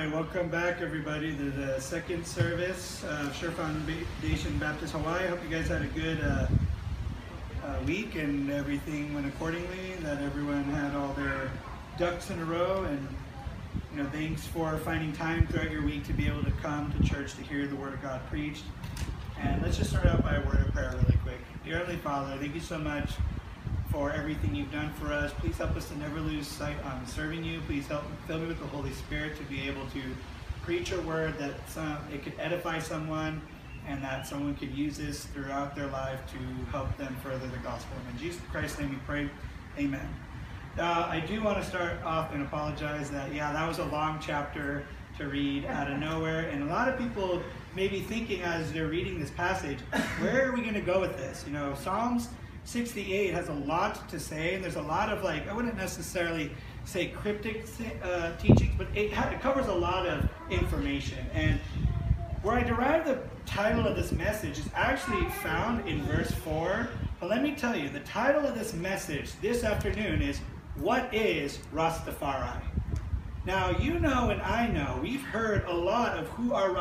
right, welcome back everybody to the second service of Sure Foundation Baptist Hawaii. I hope you guys had a good week and everything went accordingly, that everyone had all their ducks in a row, and thanks for finding time throughout your week to be able to come to church to hear the Word of God preached. And let's just start out by a word of prayer really quick. Dear Heavenly Father, thank you so much for everything you've done for us. Please help us to never lose sight on serving you. Please fill me with the Holy Spirit to be able to preach your word, that it could edify someone and that someone could use this throughout their life to help them further the gospel. In Jesus Christ's name we pray, amen. I do want to start off and apologize that, that was a long chapter to read out of nowhere, and a lot of people may be thinking as they're reading this passage, where are we going to go with this? Psalms 68 has a lot to say, and there's a lot of, I wouldn't necessarily say cryptic teachings, but it covers a lot of information. And where I derive the title of this message is actually found in verse 4. But let me tell you, the title of this message this afternoon is, What is Rastafari? Now, you know and I know, we've heard a lot of who are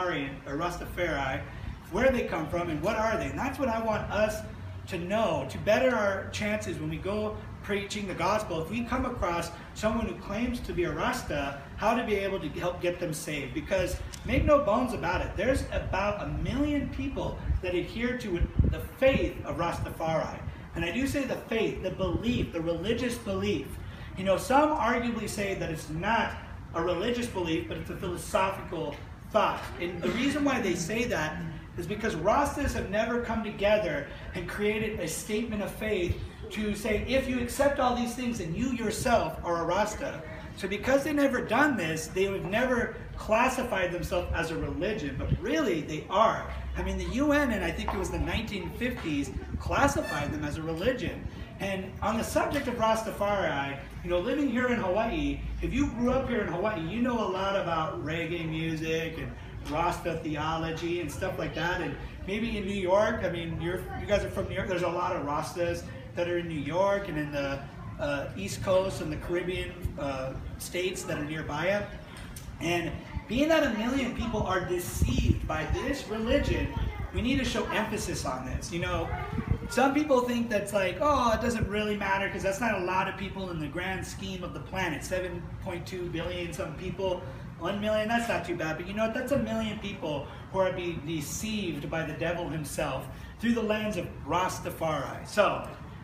Rastafari, where they come from, and what are they. And that's what I want us to know, to better our chances when we go preaching the gospel. If we come across someone who claims to be a Rasta, how to be able to help get them saved. Because make no bones about it, there's about 1 million people that adhere to the faith of Rastafari. And I do say the faith, the belief, the religious belief. Some arguably say that it's not a religious belief, but it's a philosophical thought. And the reason why they say that is because Rastas have never come together and created a statement of faith to say, if you accept all these things, then you yourself are a Rasta. So because they've never done this, they have never classified themselves as a religion, but really they are. I mean, the UN, and I think it was the 1950s, classified them as a religion. And on the subject of Rastafari, living here in Hawaii, if you grew up here in Hawaii, you know a lot about reggae music and Rasta theology and stuff like that. And maybe in New York, you guys are from New York, there's a lot of Rastas that are in New York and in the East Coast and the Caribbean states that are nearby it. And being that 1 million people are deceived by this religion, we need to show emphasis on this. Some people think that's it doesn't really matter because that's not a lot of people in the grand scheme of the planet. 7.2 billion some people, 1 million, that's not too bad. But you know what? That's 1 million people who are being deceived by the devil himself through the lens of Rastafari. So,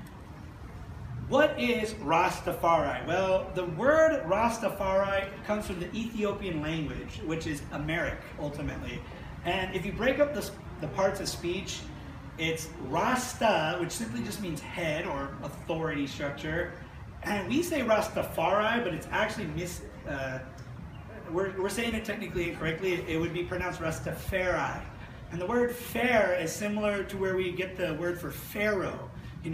what is Rastafari? Well, the word Rastafari comes from the Ethiopian language, which is Amharic, ultimately. And if you break up the parts of speech, it's Rasta, which simply just means head or authority structure. And we say Rastafari, but it's actually we're saying it technically incorrectly. It would be pronounced Rastafari. And the word fair is similar to where we get the word for pharaoh.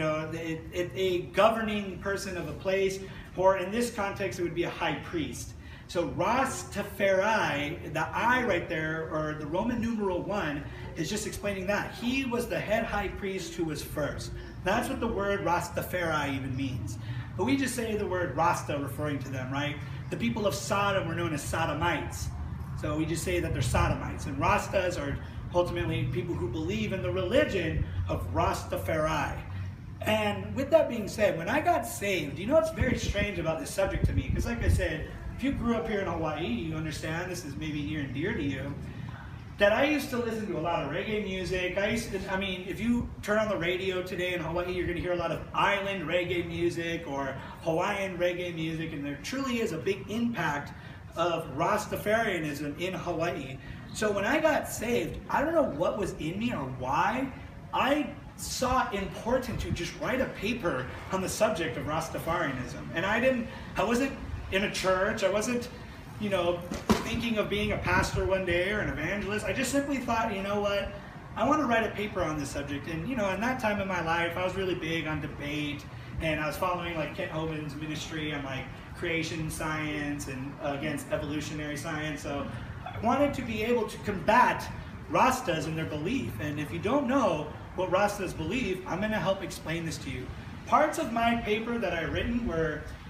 A governing person of a place, or in this context, it would be a high priest. So Rastafari, the I right there, or the Roman numeral 1, is just explaining that. He was the head high priest who was first. That's what the word Rastafari even means. But we just say the word Rasta referring to them, right? The people of Sodom were known as Sodomites. So we just say that they're Sodomites. And Rastas are ultimately people who believe in the religion of Rastafari. And with that being said, when I got saved, what's very strange about this subject to me? Because like I said, if you grew up here in Hawaii, you understand this is maybe near and dear to you, that I used to listen to a lot of reggae music. If you turn on the radio today in Hawaii, you're going to hear a lot of island reggae music or Hawaiian reggae music, and there truly is a big impact of Rastafarianism in Hawaii. So when I got saved, I don't know what was in me or why, I saw it important to just write a paper on the subject of Rastafarianism. And I wasn't in a church, I wasn't, thinking of being a pastor one day or an evangelist. I just simply thought, what, I want to write a paper on this subject. And, in that time in my life, I was really big on debate, and I was following Kent Hovind's ministry on creation science and against evolutionary science. So I wanted to be able to combat Rastas and their belief. And if you don't know what Rastas believe, I'm going to help explain this to you. Parts of my paper that I written were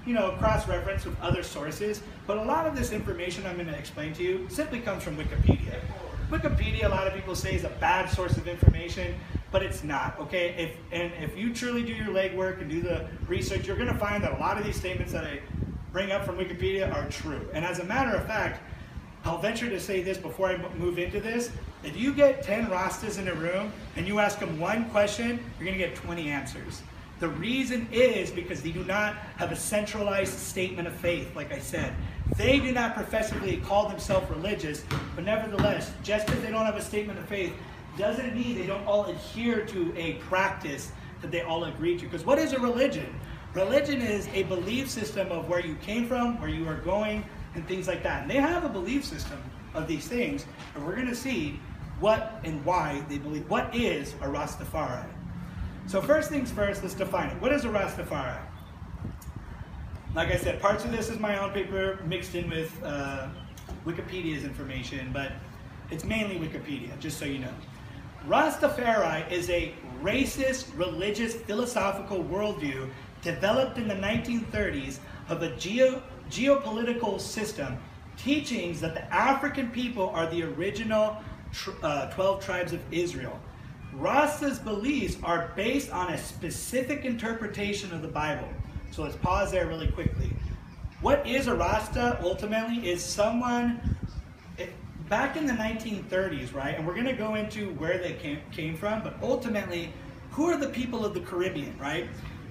cross-reference with other sources, but a lot of this information I'm going to explain to you simply comes from Wikipedia. Wikipedia, a lot of people say, is a bad source of information, but it's not, okay? If you truly do your legwork and do the research, you're going to find that a lot of these statements that I bring up from Wikipedia are true. And as a matter of fact, I'll venture to say this before I move into this. If you get 10 Rastas in a room and you ask them one question, you're going to get 20 answers. The reason is because they do not have a centralized statement of faith, like I said. They do not professedly call themselves religious, but nevertheless, just because they don't have a statement of faith doesn't mean they don't all adhere to a practice that they all agree to. Because what is a religion? Religion is a belief system of where you came from, where you are going, and things like that. And they have a belief system of these things, and we're going to see what and why they believe. What is a Rastafari? So first things first, let's define it. What is a Rastafari? Like I said, parts of this is my own paper mixed in with Wikipedia's information, but it's mainly Wikipedia, just so you know. Rastafari is a racist, religious, philosophical worldview developed in the 1930s of a geopolitical system, teachings that the African people are the original 12 tribes of Israel. Rasta's beliefs are based on a specific interpretation of the Bible. So let's pause there really quickly. What is a Rasta ultimately is someone, back in the 1930s, right? And we're going to go into where they came from, but ultimately, who are the people of the Caribbean, right?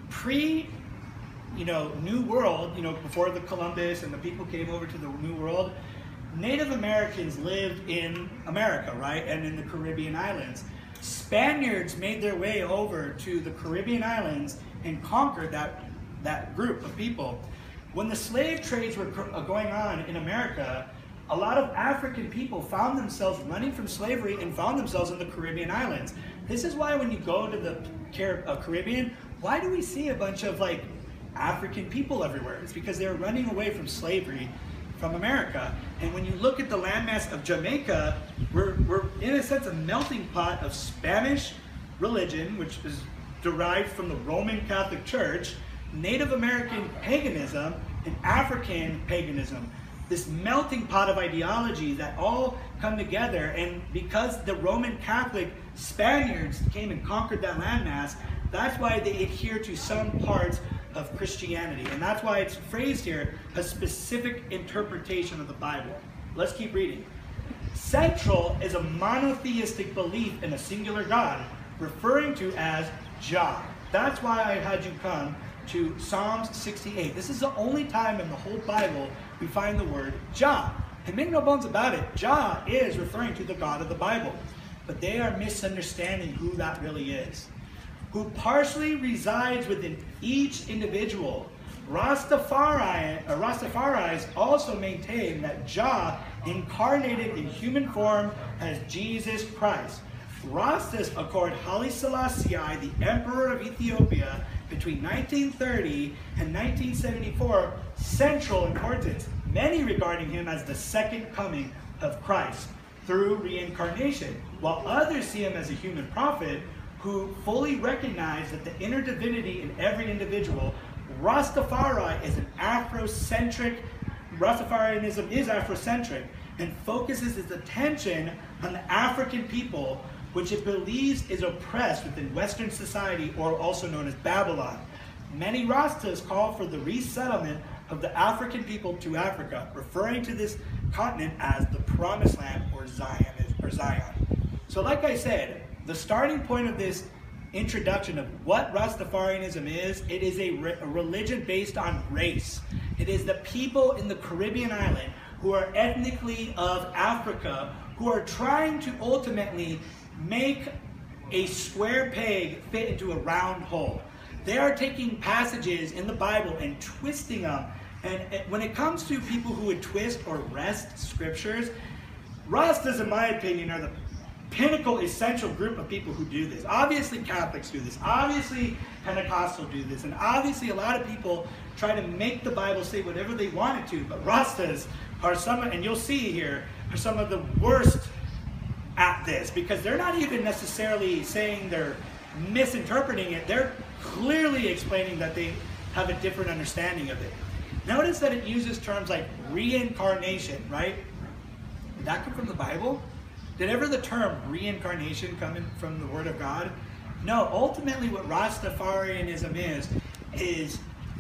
New World, before the Columbus and the people came over to the New World, Native Americans lived in America, right? And in the Caribbean islands. Spaniards made their way over to the Caribbean islands and conquered that group of people. When the slave trades were going on in America, a lot of African people found themselves running from slavery and found themselves in the Caribbean islands. This is why when you go to the Caribbean, why do we see a bunch of African people everywhere? It's because they're running away from slavery from America. And when you look at the landmass of Jamaica, we're in a sense a melting pot of Spanish religion, which is derived from the Roman Catholic Church, Native American paganism, and African paganism. This melting pot of ideology that all come together, and because the Roman Catholic Spaniards came and conquered that landmass, that's why they adhere to some parts of Christianity. And that's why it's phrased here, a specific interpretation of the Bible. Let's keep reading. Central is a monotheistic belief in a singular God, referring to as Jah. That's why I had you come to Psalms 68. This is the only time in the whole Bible we find the word Jah. And make no bones about it, Jah is referring to the God of the Bible. But they are misunderstanding who that really is. Who partially resides within each individual. Rastafaris also maintain that Jah incarnated in human form as Jesus Christ. Rastas accord Haile Selassie, the Emperor of Ethiopia, between 1930 and 1974, central importance, many regarding him as the second coming of Christ through reincarnation, while others see him as a human prophet who fully recognize that the inner divinity in every individual. Rastafari is an Afrocentric, Rastafarianism is Afrocentric and focuses its attention on the African people, which it believes is oppressed within Western society, or also known as Babylon. Many Rastas call for the resettlement of the African people to Africa, referring to this continent as the Promised Land, or Zion. So like I said, the starting point of this introduction of what Rastafarianism is, it is a religion based on race. It is the people in the Caribbean island who are ethnically of Africa, who are trying to ultimately make a square peg fit into a round hole. They are taking passages in the Bible and twisting them. And when it comes to people who would twist or wrest scriptures, Rastas, in my opinion, are the pinnacle essential group of people who do this. Obviously Catholics do this, obviously Pentecostal do this, and obviously a lot of people try to make the Bible say whatever they want it to, but Rastas are some, and you'll see here, are some of the worst at this, because they're not even necessarily saying they're misinterpreting it, they're clearly explaining that they have a different understanding of it. Notice that it uses terms like reincarnation, right? Did that come from the Bible? Did ever the term reincarnation come in from the Word of God? No, ultimately what Rastafarianism is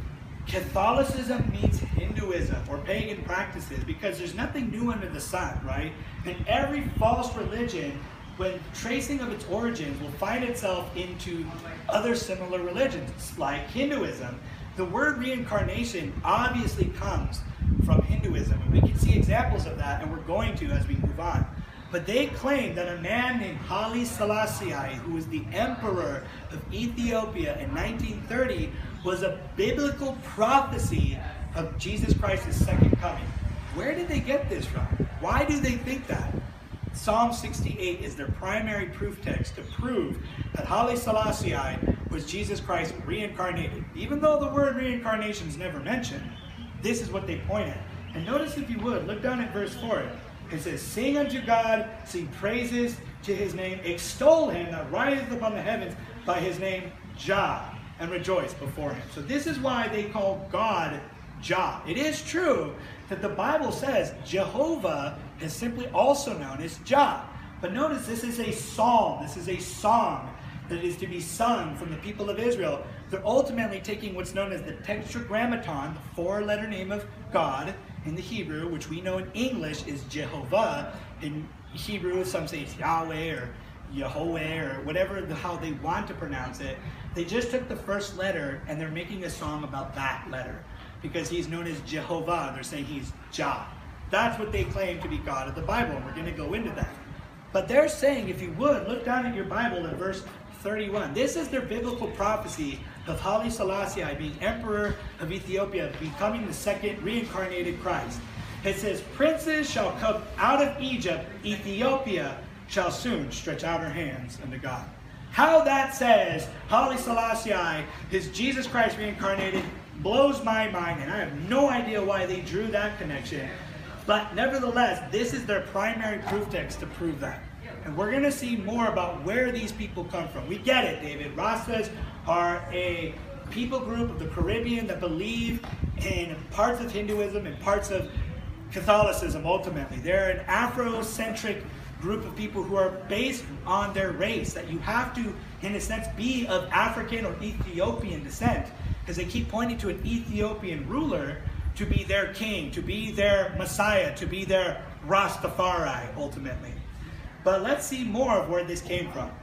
Catholicism meets Hinduism or pagan practices, because there's nothing new under the sun, right? And every false religion, when tracing of its origins, will find itself into other similar religions, like Hinduism. The word reincarnation obviously comes from Hinduism, and we can see examples of that, and we're going to as we move on. But they claim that a man named Haile Selassie, who was the emperor of Ethiopia in 1930, was a biblical prophecy of Jesus Christ's second coming. Where did they get this from? Why do they think that? Psalm 68 is their primary proof text to prove that Haile Selassie was Jesus Christ reincarnated. Even though the word reincarnation is never mentioned, this is what they point at. And notice, if you would, look down at verse 4. It says, "Sing unto God, sing praises to his name, extol him that rideth upon the heavens by his name Jah, and rejoice before him." So this is why they call God Jah. It is true that the Bible says Jehovah is simply also known as Jah. But notice, this is a psalm. This is a song that is to be sung from the people of Israel. They're ultimately taking what's known as the Tetragrammaton, the four-letter name of God in the Hebrew, which we know in English is Jehovah. In Hebrew, some say it's Yahweh or Yehovah or whatever how they want to pronounce it. They just took the first letter and they're making a song about that letter, because he's known as Jehovah. They're saying he's Jah. That's what they claim to be God of the Bible, and we're going to go into that. But they're saying, if you would, look down at your Bible at verse 31. This is their biblical prophecy of Haile Selassie being emperor of Ethiopia, becoming the second reincarnated Christ. It says, "Princes shall come out of Egypt, Ethiopia shall soon stretch out her hands unto God." How that says Haile Selassie is Jesus Christ reincarnated blows my mind, and I have no idea why they drew that connection. But nevertheless, this is their primary proof text to prove that. And we're going to see more about where these people come from. We get it, David. Rastas are a people group of the Caribbean that believe in parts of Hinduism and parts of Catholicism, ultimately. They're an Afrocentric group of people who are based on their race, that you have to, in a sense, be of African or Ethiopian descent, because they keep pointing to an Ethiopian ruler to be their king, to be their Messiah, to be their Rastafari, ultimately. But let's see more of where this came from.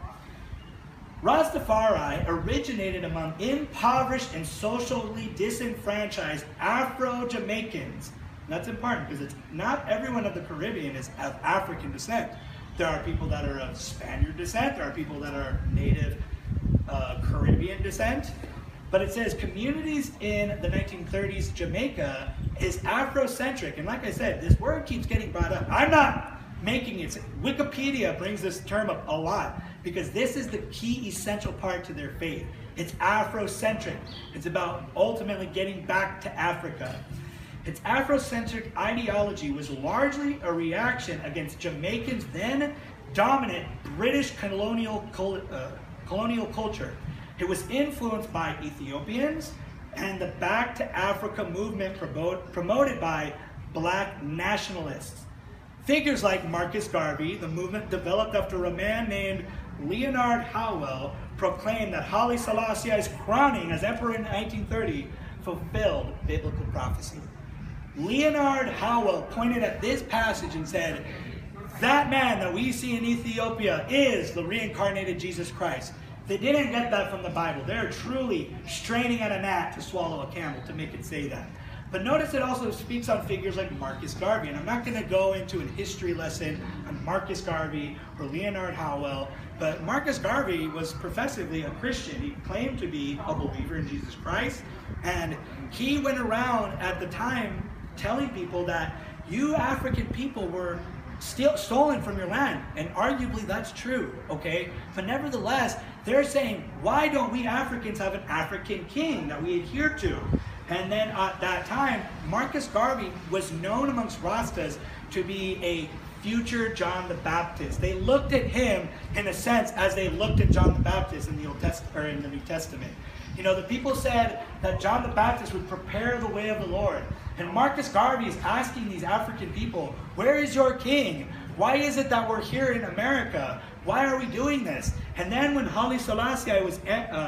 Rastafari originated among impoverished and socially disenfranchised Afro-Jamaicans. And that's important, because it's not everyone of the Caribbean is of African descent. There are people that are of Spaniard descent. There are people that are native Caribbean descent. But it says communities in the 1930s Jamaica is Afrocentric. And like I said, this word keeps getting brought up. I'm not making it. Wikipedia brings this term up a lot, because this is the key essential part to their faith. It's Afrocentric. It's about ultimately getting back to Africa. Its Afrocentric ideology was largely a reaction against Jamaicans' then dominant British colonial culture. It was influenced by Ethiopians and the Back to Africa movement promoted by black nationalists. Figures like Marcus Garvey, the movement developed after a man named Leonard Howell proclaimed that Haile Selassie's crowning as emperor in 1930 fulfilled biblical prophecy. Leonard Howell pointed at this passage and said, "That man that we see in Ethiopia is the reincarnated Jesus Christ." They didn't get that from the Bible. They're truly straining at a gnat to swallow a camel to make it say that. But notice it also speaks on figures like Marcus Garvey. And I'm not going to go into a history lesson on Marcus Garvey or Leonard Howell, but Marcus Garvey was professively a Christian. He claimed to be a believer in Jesus Christ. And he went around at the time telling people that you African people were stolen from your land. And arguably that's true, okay? But nevertheless, they're saying, why don't we Africans have an African king that we adhere to? And then at that time, Marcus Garvey was known amongst Rastas to be a future John the Baptist. They looked at him in a sense as they looked at John the Baptist in the Old Testament, or in the New Testament. You know, the people said that John the Baptist would prepare the way of the Lord. And Marcus Garvey is asking these African people, where is your king? Why is it that we're here in America? Why are we doing this? And then when Haile Selassie was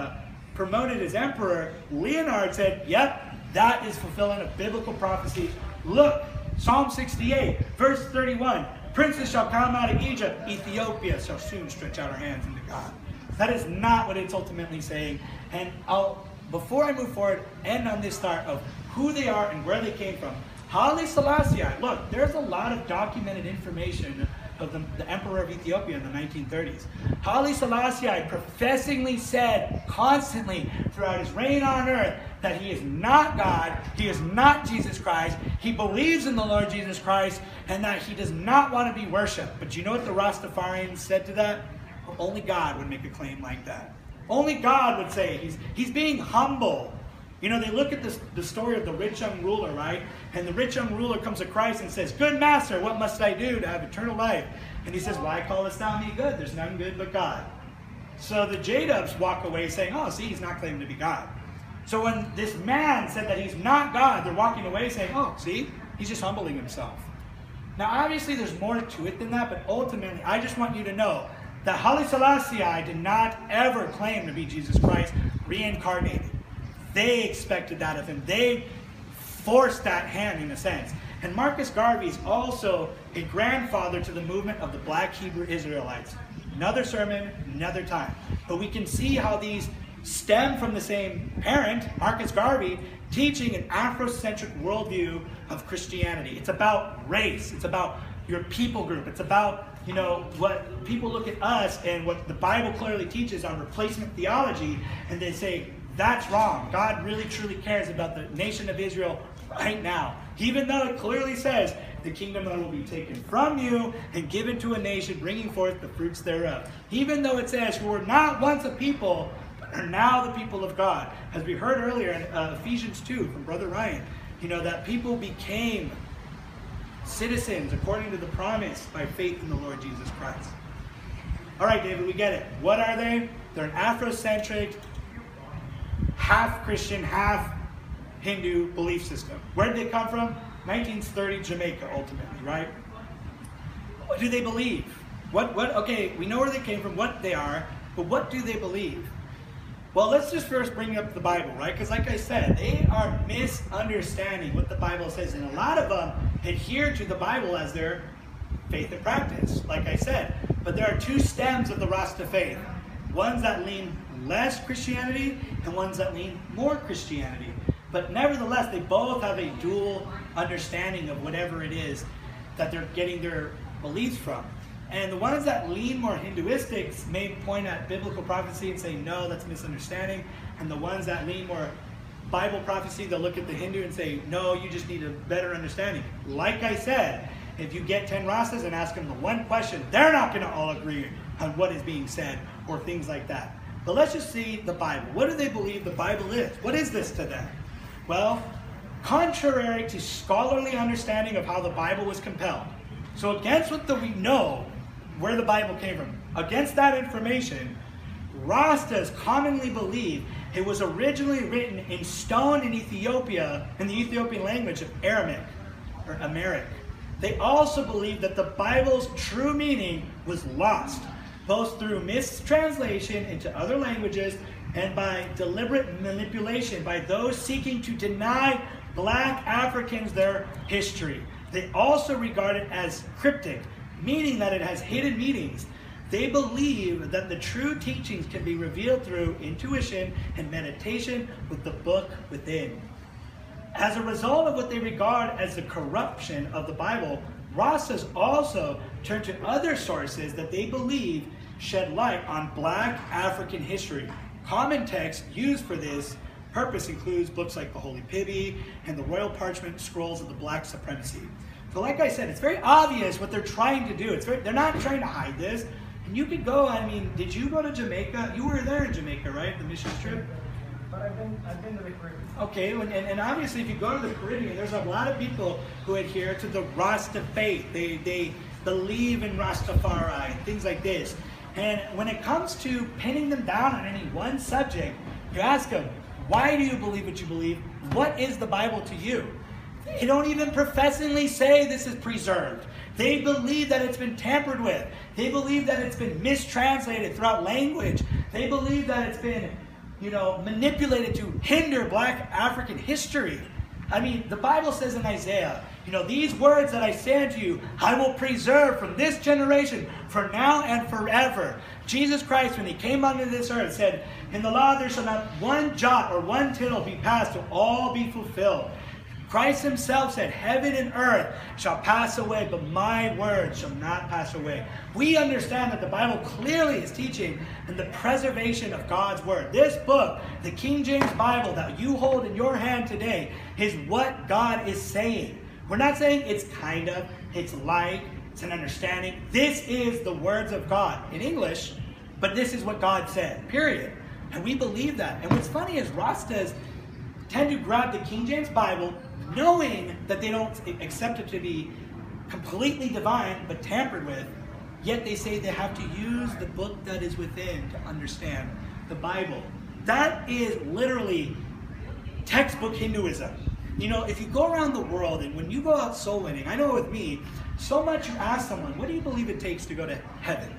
promoted as emperor, Leonard said, yep, that is fulfilling a biblical prophecy. Look, Psalm 68, verse 31. Princes shall come out of Egypt. Ethiopia shall soon stretch out her hands into God. That is not what it's ultimately saying. And before I move forward, end on this thought of who they are and where they came from. Haile Selassie, look, there's a lot of documented information of the emperor of Ethiopia in the 1930s. Haile Selassie professingly said constantly throughout his reign on earth that he is not God, he is not Jesus Christ, he believes in the Lord Jesus Christ, and that he does not want to be worshipped. But you know what the Rastafarians said to that? Only God would make a claim like that. Only God would say he's being humble. You know, they look at the story of the rich young ruler, right? And the rich young ruler comes to Christ and says, good master, what must I do to have eternal life? And he says, why callest thou me good? There's none good but God. So the J-Dubs walk away saying, oh, see, he's not claiming to be God. So when this man said that he's not God, they're walking away saying, oh, see, he's just humbling himself. Now, obviously, there's more to it than that, but ultimately, I just want you to know that Haile Selassie did not ever claim to be Jesus Christ reincarnated. They expected that of him. They forced that hand in a sense. And Marcus Garvey is also a grandfather to the movement of the Black Hebrew Israelites. Another sermon, another time. But we can see how these stem from the same parent, Marcus Garvey, teaching an Afrocentric worldview of Christianity. It's about race. It's about your people group. It's about, you know, what people look at us and what the Bible clearly teaches on replacement theology, and they say, that's wrong. God really truly cares about the nation of Israel right now. Even though it clearly says, the kingdom will be taken from you and given to a nation, bringing forth the fruits thereof. Even though it says, who were not once a people, but are now the people of God. As we heard earlier in Ephesians 2 from Brother Ryan, you know, that people became citizens according to the promise by faith in the Lord Jesus Christ. All right, David, we get it. What are they? They're an Afrocentric, half Christian, half Hindu belief system. Where did they come from? 1930 Jamaica, ultimately, right? What do they believe? Okay, we know where they came from, what they are, but what do they believe? Well, let's just first bring up the Bible, right? Because like I said, they are misunderstanding what the Bible says, and a lot of them adhere to the Bible as their faith and practice, like I said. But there are two stems of the Rasta faith. Ones that lean less Christianity and ones that lean more Christianity. But nevertheless, they both have a dual understanding of whatever it is that they're getting their beliefs from. And the ones that lean more Hinduistic may point at biblical prophecy and say, no, that's misunderstanding. And the ones that lean more Bible prophecy, they'll look at the Hindu and say, no, you just need a better understanding. Like I said, if you get 10 Rastas and ask them the one question, they're not going to all agree on what is being said or things like that. But let's just see the Bible. What do they believe the Bible is? What is this to them? Well, contrary to scholarly understanding of how the Bible was compelled, so against what we know where the Bible came from, against that information, Rastas commonly believe it was originally written in stone in Ethiopia, in the Ethiopian language of Aramaic, or Amharic. They also believe that the Bible's true meaning was lost, both through mistranslation into other languages and by deliberate manipulation by those seeking to deny Black Africans their history. They also regard it as cryptic, meaning that it has hidden meanings. They believe that the true teachings can be revealed through intuition and meditation with the book within. As a result of what they regard as the corruption of the Bible, Rastas also turn to other sources that they believe shed light on Black African history. Common texts used for this purpose includes books like the Holy Pibby and the Royal Parchment Scrolls of the Black Supremacy. So like I said, it's very obvious what they're trying to do. They're not trying to hide this. And you could go, I mean, did you go to Jamaica? You were there in Jamaica, right? The mission trip? But I've been to the Caribbean. Okay, and obviously if you go to the Caribbean, there's a lot of people who adhere to the Rasta faith. They believe in Rastafari, things like this. And when it comes to pinning them down on any one subject, You ask them, why do you believe what you believe? What is the Bible to you? They don't even professedly say this is preserved. They believe that it's been tampered with. They believe that it's been mistranslated throughout language. They believe that it's been, manipulated to hinder black African history. I mean, the Bible says in Isaiah, these words that I say unto you, I will preserve from this generation for now and forever. Jesus Christ, when he came unto this earth, said, in the law there shall not one jot or one tittle be passed till all be fulfilled. Christ himself said, heaven and earth shall pass away, but my word shall not pass away. We understand that the Bible clearly is teaching in the preservation of God's word. This book, the King James Bible that you hold in your hand today, is what God is saying. We're not saying it's kind of, it's like, it's an understanding. This is the words of God in English, but this is what God said, period. And we believe that. And what's funny is Rastas tend to grab the King James Bible, knowing that they don't accept it to be completely divine, but tampered with, yet they say they have to use the book that is within to understand the Bible. That is literally textbook Hinduism. If you go around the world and when you go out soul winning, I know with me, so much you ask someone, what do you believe it takes to go to heaven?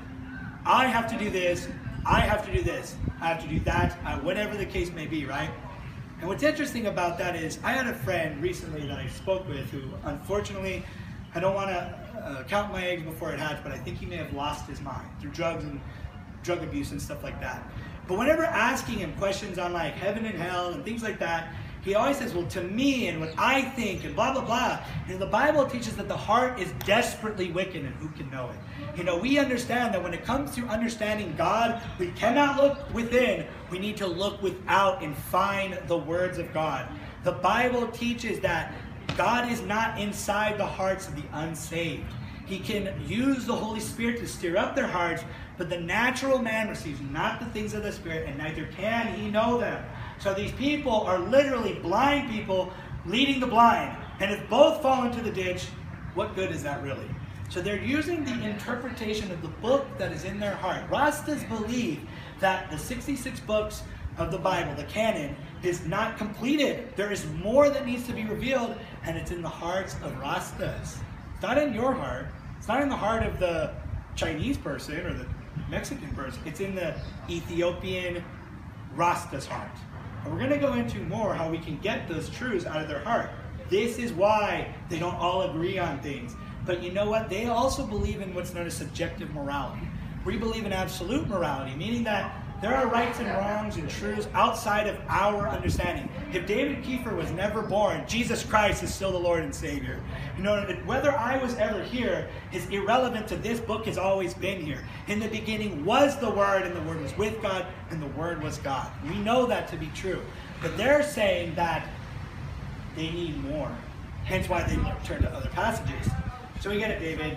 I have to do this, I have to do this, I have to do that, whatever the case may be, right? And what's interesting about that is I had a friend recently that I spoke with who, unfortunately, I don't want to count my eggs before it hatched, but I think he may have lost his mind through drugs and drug abuse and stuff like that. But whenever asking him questions on like heaven and hell and things like that, he always says, well, to me and what I think and blah, blah, blah. And the Bible teaches that the heart is desperately wicked and who can know it? We understand that when it comes to understanding God, we cannot look within. We need to look without and find the words of God. The Bible teaches that God is not inside the hearts of the unsaved. He can use the Holy Spirit to stir up their hearts, but the natural man receives not the things of the Spirit, and neither can he know them. So these people are literally blind people leading the blind. And if both fall into the ditch, what good is that really? So they're using the interpretation of the book that is in their heart. Rastas believe that the 66 books of the Bible, the canon, is not completed. There is more that needs to be revealed, and it's in the hearts of Rastas. It's not in your heart. It's not in the heart of the Chinese person or the Mexican person. It's in the Ethiopian Rasta's heart. And we're going to go into more how we can get those truths out of their heart. This is why they don't all agree on things. But you know what? They also believe in what's known as subjective morality. We believe in absolute morality, meaning that there are rights and wrongs and truths outside of our understanding. If David Kiefer was never born, Jesus Christ is still the Lord and Savior. Whether I was ever here is irrelevant to this book has always been here. In the beginning was the Word, and the Word was with God, and the Word was God. We know that to be true. But they're saying that they need more. Hence why they turn to other passages. So we get it, David.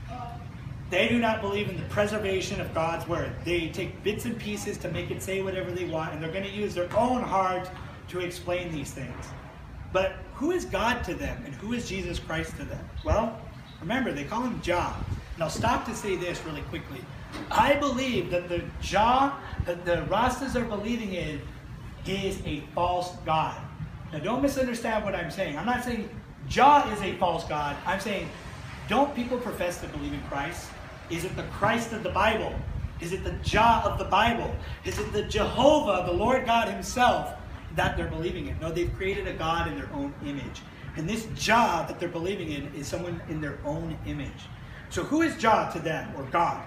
They do not believe in the preservation of God's word. They take bits and pieces to make it say whatever they want, and they're going to use their own heart to explain these things. But who is God to them, and who is Jesus Christ to them? Well, remember, they call him Jah. And I'll stop to say this really quickly. I believe that the Jah that the Rastas are believing in is a false God. Now, don't misunderstand what I'm saying. I'm not saying Jah is a false God. I'm saying, don't people profess to believe in Christ? Is it the Christ of the Bible? Is it the Jah of the Bible? Is it the Jehovah, the Lord God himself, that they're believing in? No, they've created a God in their own image. And this Jah that they're believing in is someone in their own image. So who is Jah to them, or God?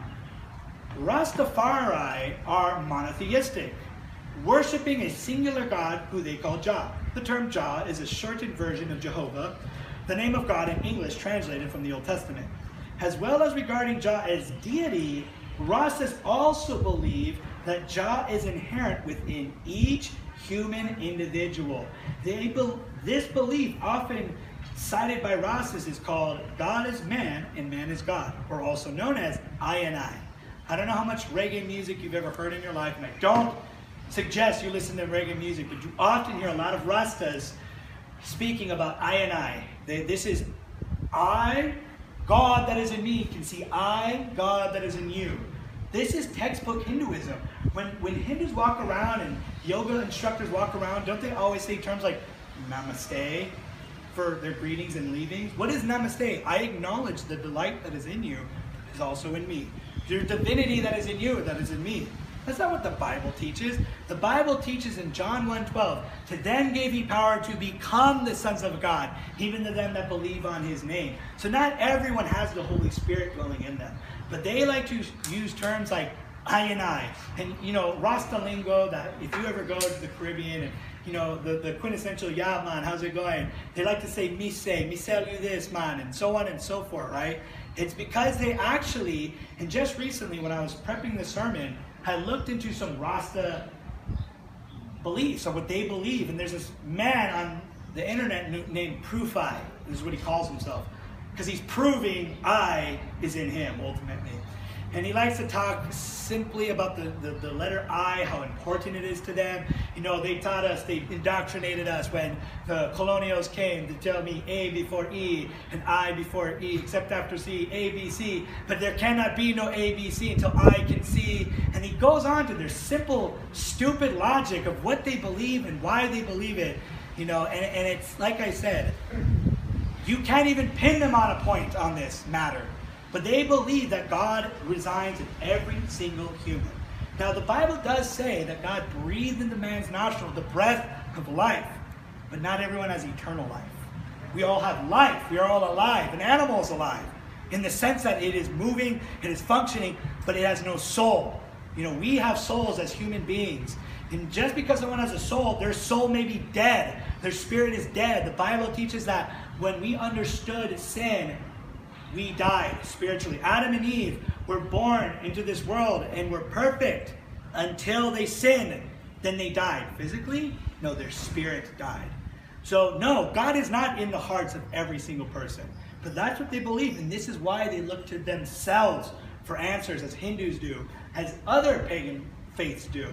Rastafari are monotheistic, worshipping a singular God who they call Jah. The term Jah is a shortened version of Jehovah, the name of God in English translated from the Old Testament. As well as regarding Jah as deity, Rastas also believe that Jah is inherent within each human individual. This belief, often cited by Rastas, is called God is man and man is God, or also known as I and I. I don't know how much reggae music you've ever heard in your life, and I don't suggest you listen to reggae music, but you often hear a lot of Rastas speaking about I and I. This is I, God that is in me, can see I, God that is in you. This is textbook Hinduism. When Hindus walk around and yoga instructors walk around, don't they always say terms like namaste for their greetings and leavings? What is namaste? I acknowledge the delight that is in you is also in me. Your divinity that is in you, that is in me. That's not what the Bible teaches. The Bible teaches in John 1:12, to them gave he power to become the sons of God, even to them that believe on his name. So not everyone has the Holy Spirit dwelling in them. But they like to use terms like I and I. And, Rasta lingo, that if you ever go to the Caribbean and, the quintessential, yeah, man, how's it going? They like to say, me sell you this, man, and so on and so forth, right? It's because they actually, and just recently when I was prepping the sermon, had looked into some Rasta beliefs, or what they believe. And there's this man on the internet named Proofy. This is what he calls himself. Because he's proving I is in him, ultimately. And he likes to talk simply about the letter I, how important it is to them. They taught us, they indoctrinated us when the colonials came to tell me A before E and I before E, except after C, A, B, C. But there cannot be no A, B, C until I can see. And he goes on to their simple, stupid logic of what they believe and why they believe it. And it's like I said, you can't even pin them on a point on this matter. But they believe that God resides in every single human. Now, the Bible does say that God breathed into man's nostrils the breath of life. But not everyone has eternal life. We all have life. We are all alive. An animal is alive. In the sense that it is moving, it is functioning, but it has no soul. We have souls as human beings. And just because someone has a soul, their soul may be dead. Their spirit is dead. The Bible teaches that when we understood sin, we died spiritually. Adam and Eve were born into this world and were perfect until they sinned. Then they died. Physically? No, their spirit died. So no, God is not in the hearts of every single person. But that's what they believe. And this is why they look to themselves for answers, as Hindus do, as other pagan faiths do.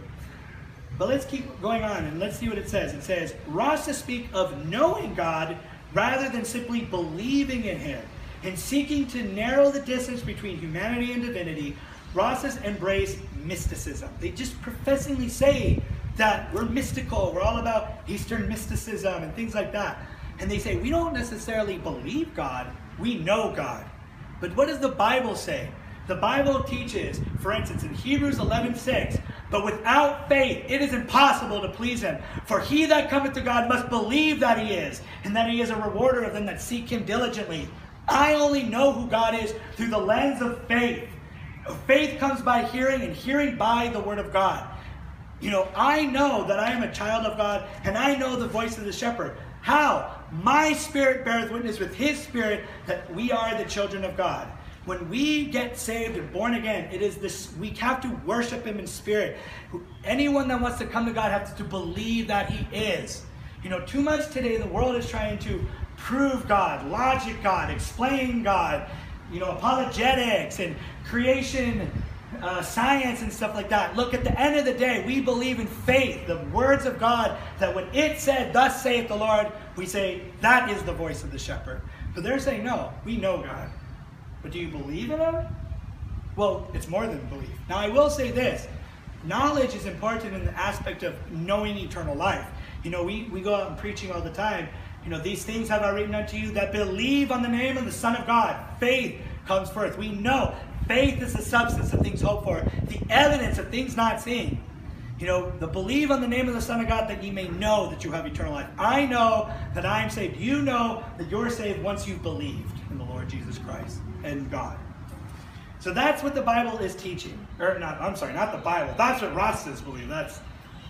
But let's keep going on and let's see what it says. It says, Rasta speak of knowing God rather than simply believing in him. In seeking to narrow the distance between humanity and divinity, Rastas embrace mysticism. They just professingly say that we're mystical, we're all about Eastern mysticism and things like that. And they say, we don't necessarily believe God, we know God. But what does the Bible say? The Bible teaches, for instance, in Hebrews 11:6, but without faith it is impossible to please him. For he that cometh to God must believe that he is, and that he is a rewarder of them that seek him diligently. I only know who God is through the lens of faith. Faith comes by hearing, and hearing by the word of God. I know that I am a child of God, and I know the voice of the shepherd. How? My spirit beareth witness with his spirit that we are the children of God. When we get saved and born again, it is this, we have to worship him in spirit. Anyone that wants to come to God has to believe that he is. Too much today, the world is trying to prove God, logic God, explain God, apologetics and creation, science and stuff like that. Look, at the end of the day, we believe in faith, the words of God, that when it said, thus saith the Lord, we say, that is the voice of the shepherd. But they're saying, no, we know God. But do you believe in him? Well, it's more than belief. Now, I will say this. Knowledge is important in the aspect of knowing eternal life. We go out and preaching all the time. These things have I written unto you that believe on the name of the Son of God. Faith comes first. We know faith is the substance of things hoped for, the evidence of things not seen. The believe on the name of the Son of God that ye may know that you have eternal life. I know that I am saved. You know that you're saved once you've believed in the Lord Jesus Christ and God. So that's what the Bible is teaching. Not the Bible. That's what Rastas believe. That's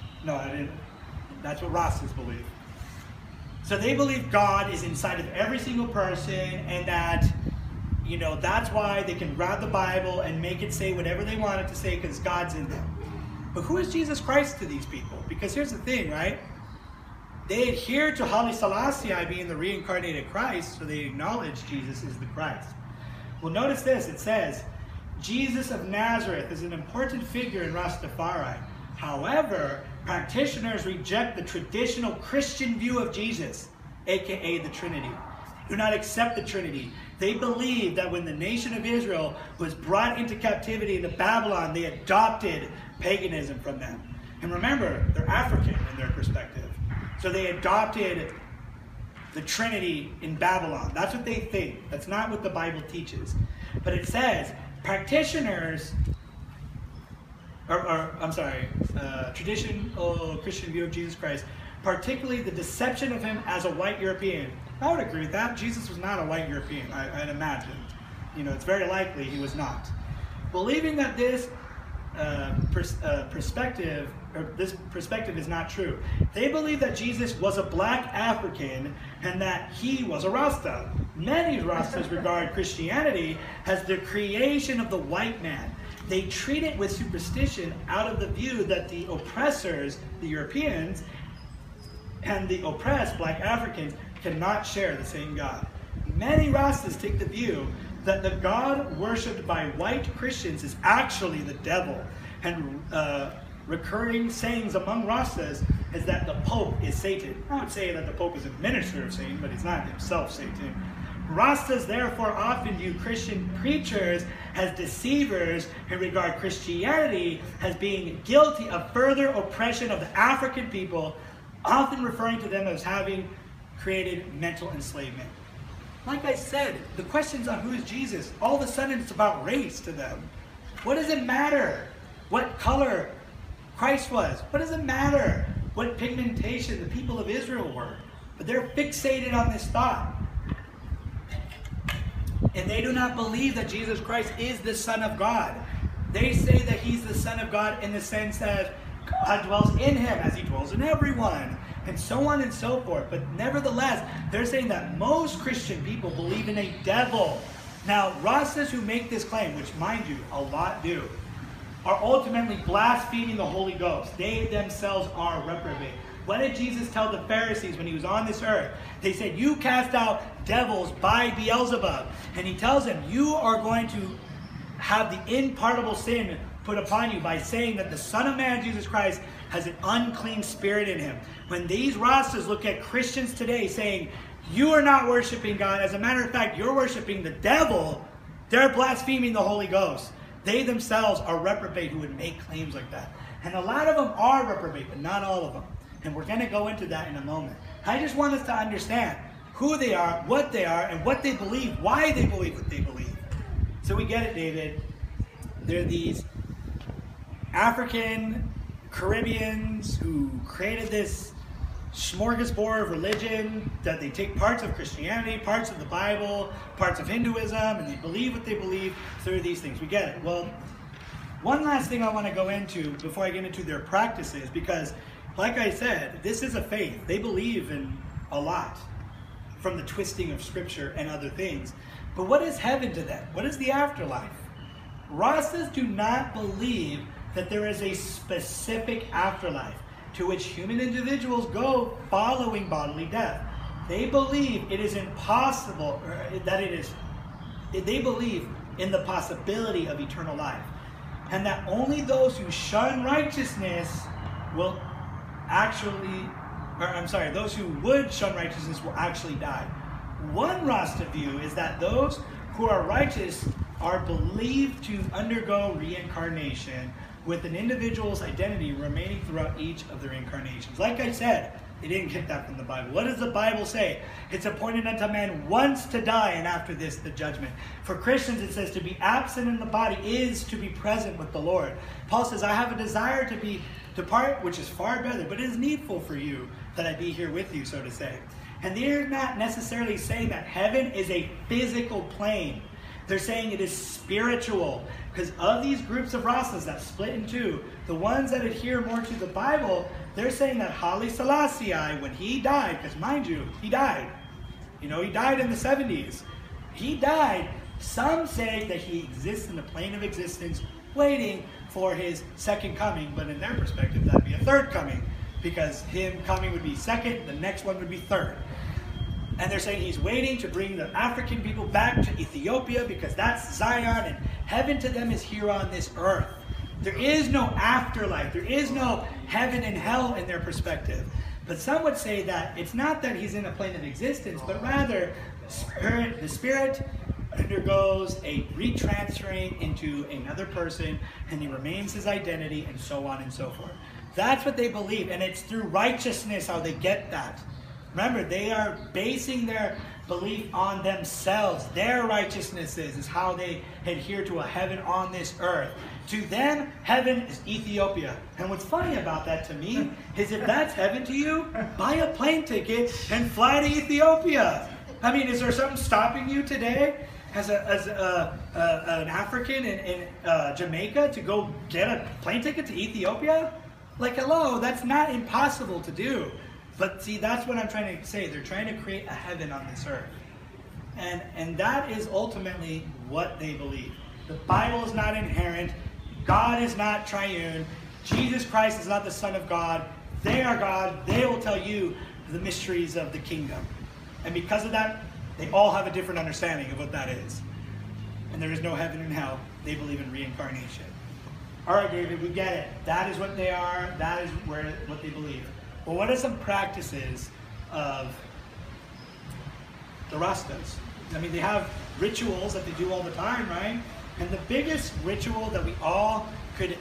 what Rastas believe. So they believe God is inside of every single person, and that, that's why they can grab the Bible and make it say whatever they want it to say because God's in them. But who is Jesus Christ to these people? Because here's the thing, right? They adhere to Haile Selassie being the reincarnated Christ, so they acknowledge Jesus is the Christ. Well, notice this. It says, Jesus of Nazareth is an important figure in Rastafari. However, practitioners reject the traditional Christian view of Jesus, aka the Trinity. do not accept the Trinity. They believe that when the nation of Israel was brought into captivity into Babylon, they adopted paganism from them. And remember, they're African in their perspective. So they adopted the Trinity in Babylon. That's what they think. That's not what the Bible teaches. But it says, practitioners, traditional Christian view of Jesus Christ, particularly the deception of him as a white European. I would agree with that. Jesus was not a white European, I'd imagine. It's very likely he was not. Believing that this perspective is not true. They believe that Jesus was a black African and that he was a Rasta. Many Rastas regard Christianity as the creation of the white man. They treat it with superstition out of the view that the oppressors, the Europeans, and the oppressed black Africans cannot share the same God. Many Rastas take the view that the God worshipped by white Christians is actually the devil. And recurring sayings among Rastas is that the Pope is Satan. I would say that the Pope is a minister of Satan, but he's not himself Satan. Rastas therefore often view Christian preachers as deceivers and regard Christianity as being guilty of further oppression of the African people, often referring to them as having created mental enslavement. Like I said, the questions on who is Jesus, all of a sudden it's about race to them. What does it matter what color Christ was? What does it matter what pigmentation the people of Israel were? But they're fixated on this thought. And they do not believe that Jesus Christ is the Son of God. They say that he's the Son of God in the sense that God dwells in him as he dwells in everyone, and so on and so forth. But nevertheless, they're saying that most Christian people believe in a devil. Now, Rastas who make this claim, which mind you, a lot do, are ultimately blaspheming the Holy Ghost. They themselves are reprobate. What did Jesus tell the Pharisees when he was on this earth? They said, you cast out devils by Beelzebub. And he tells them, you are going to have the unpardonable sin put upon you by saying that the Son of Man, Jesus Christ, has an unclean spirit in him. When these Rastas look at Christians today saying, you are not worshiping God, as a matter of fact, you're worshiping the devil, they're blaspheming the Holy Ghost. They themselves are reprobate who would make claims like that. And a lot of them are reprobate, but not all of them. And we're going to go into that in a moment. I just want us to understand who they are, and what they believe, why they believe what they believe. So we get it, David. They're these African Caribbeans who created this smorgasbord of religion that they take parts of Christianity, parts of the Bible, parts of Hinduism, and they believe what they believe through these things. We get it. Well, one last thing I want to go into before I get into their practices, because like I said, this is a faith. They believe in a lot from the twisting of scripture and other things. But what is heaven to them? What is the afterlife? Rastas do not believe that there is a specific afterlife to which human individuals go following bodily death. They believe it is impossible, they believe in the possibility of eternal life. And that only those who shun righteousness will those who would shun righteousness will actually die. One Rasta view is that those who are righteous are believed to undergo reincarnation, with an individual's identity remaining throughout each of their incarnations. Like I said, they didn't get that from the Bible. What does the Bible say? It's appointed unto man once to die, and after this the judgment. For Christians it says to be absent in the body is to be present with the Lord. Paul says, I have a desire to depart, which is far better, but it is needful for you that I be here with you, so to say. And they're not necessarily saying that heaven is a physical plane. They're saying it is spiritual. Because of these groups of Rastas that split in two, the ones that adhere more to the Bible, they're saying that Haile Selassie, when he died, because mind you, he died. He died in the 70s. He died. Some say that he exists in the plane of existence, waiting for his second coming, but in their perspective, that'd be a third coming, because him coming would be second, the next one would be third. And they're saying he's waiting to bring the African people back to Ethiopia because that's Zion, and heaven to them is here on this earth. There is no afterlife. There is no heaven and hell in their perspective. But some would say that it's not that he's in a plane of existence, but rather The spirit undergoes a retransferring into another person, and he remains his identity, and so on and so forth. That's what they believe, and it's through righteousness how they get that. Remember, they are basing their belief on themselves. Their righteousness is how they adhere to a heaven on this earth. To them, heaven is Ethiopia. And what's funny about that to me is if that's heaven to you, buy a plane ticket and fly to Ethiopia. I mean, is there something stopping you today as an African in Jamaica to go get a plane ticket to Ethiopia? Like, hello, that's not impossible to do. But see, that's what I'm trying to say. They're trying to create a heaven on this earth. And that is ultimately what they believe. The Bible is not inherent. God is not triune. Jesus Christ is not the Son of God. They are God. They will tell you the mysteries of the kingdom. And because of that, they all have a different understanding of what that is. And there is no heaven and hell. They believe in reincarnation. All right, David, we get it. That is what they are. That is what they believe. Well, what are some practices of the Rastas? I mean, they have rituals that they do all the time, right? And the biggest ritual that we all could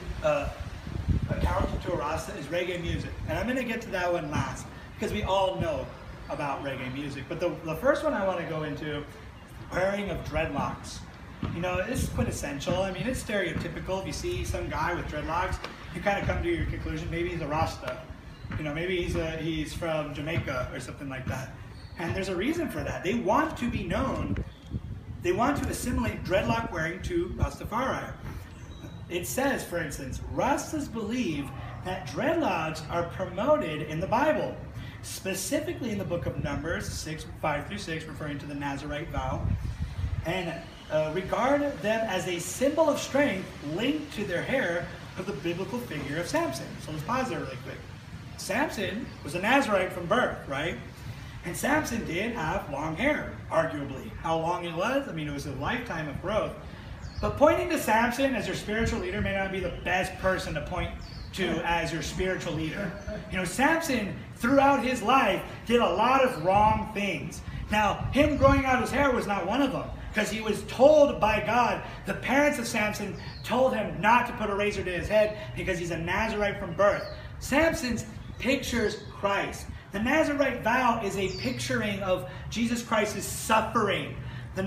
account to a Rasta is reggae music. And I'm going to get to that one last, because we all know about reggae music. But the first one I want to go into, wearing of dreadlocks. You know, it's quintessential. I mean, it's stereotypical. If you see some guy with dreadlocks, you kind of come to your conclusion, maybe he's a Rasta. You know, maybe he's from Jamaica or something like that. And there's a reason for that. They want to be known. They want to assimilate dreadlock wearing to Rastafari. It says, for instance, Rastas believe that dreadlocks are promoted in the Bible, specifically in the book of Numbers 5-6, referring to the Nazirite vow, and regard them as a symbol of strength linked to their hair of the biblical figure of Samson. So let's pause there really quick. Samson was a Nazirite from birth, right? And Samson did have long hair, arguably. How long it was? I mean, it was a lifetime of growth. But pointing to Samson as your spiritual leader may not be the best person to point to as your spiritual leader. You know, Samson, throughout his life, did a lot of wrong things. Now, him growing out his hair was not one of them, because he was told by God, the parents of Samson told him not to put a razor to his head because he's a Nazirite from birth. Samson's pictures Christ. The Nazirite vow is a picturing of Jesus Christ's suffering. The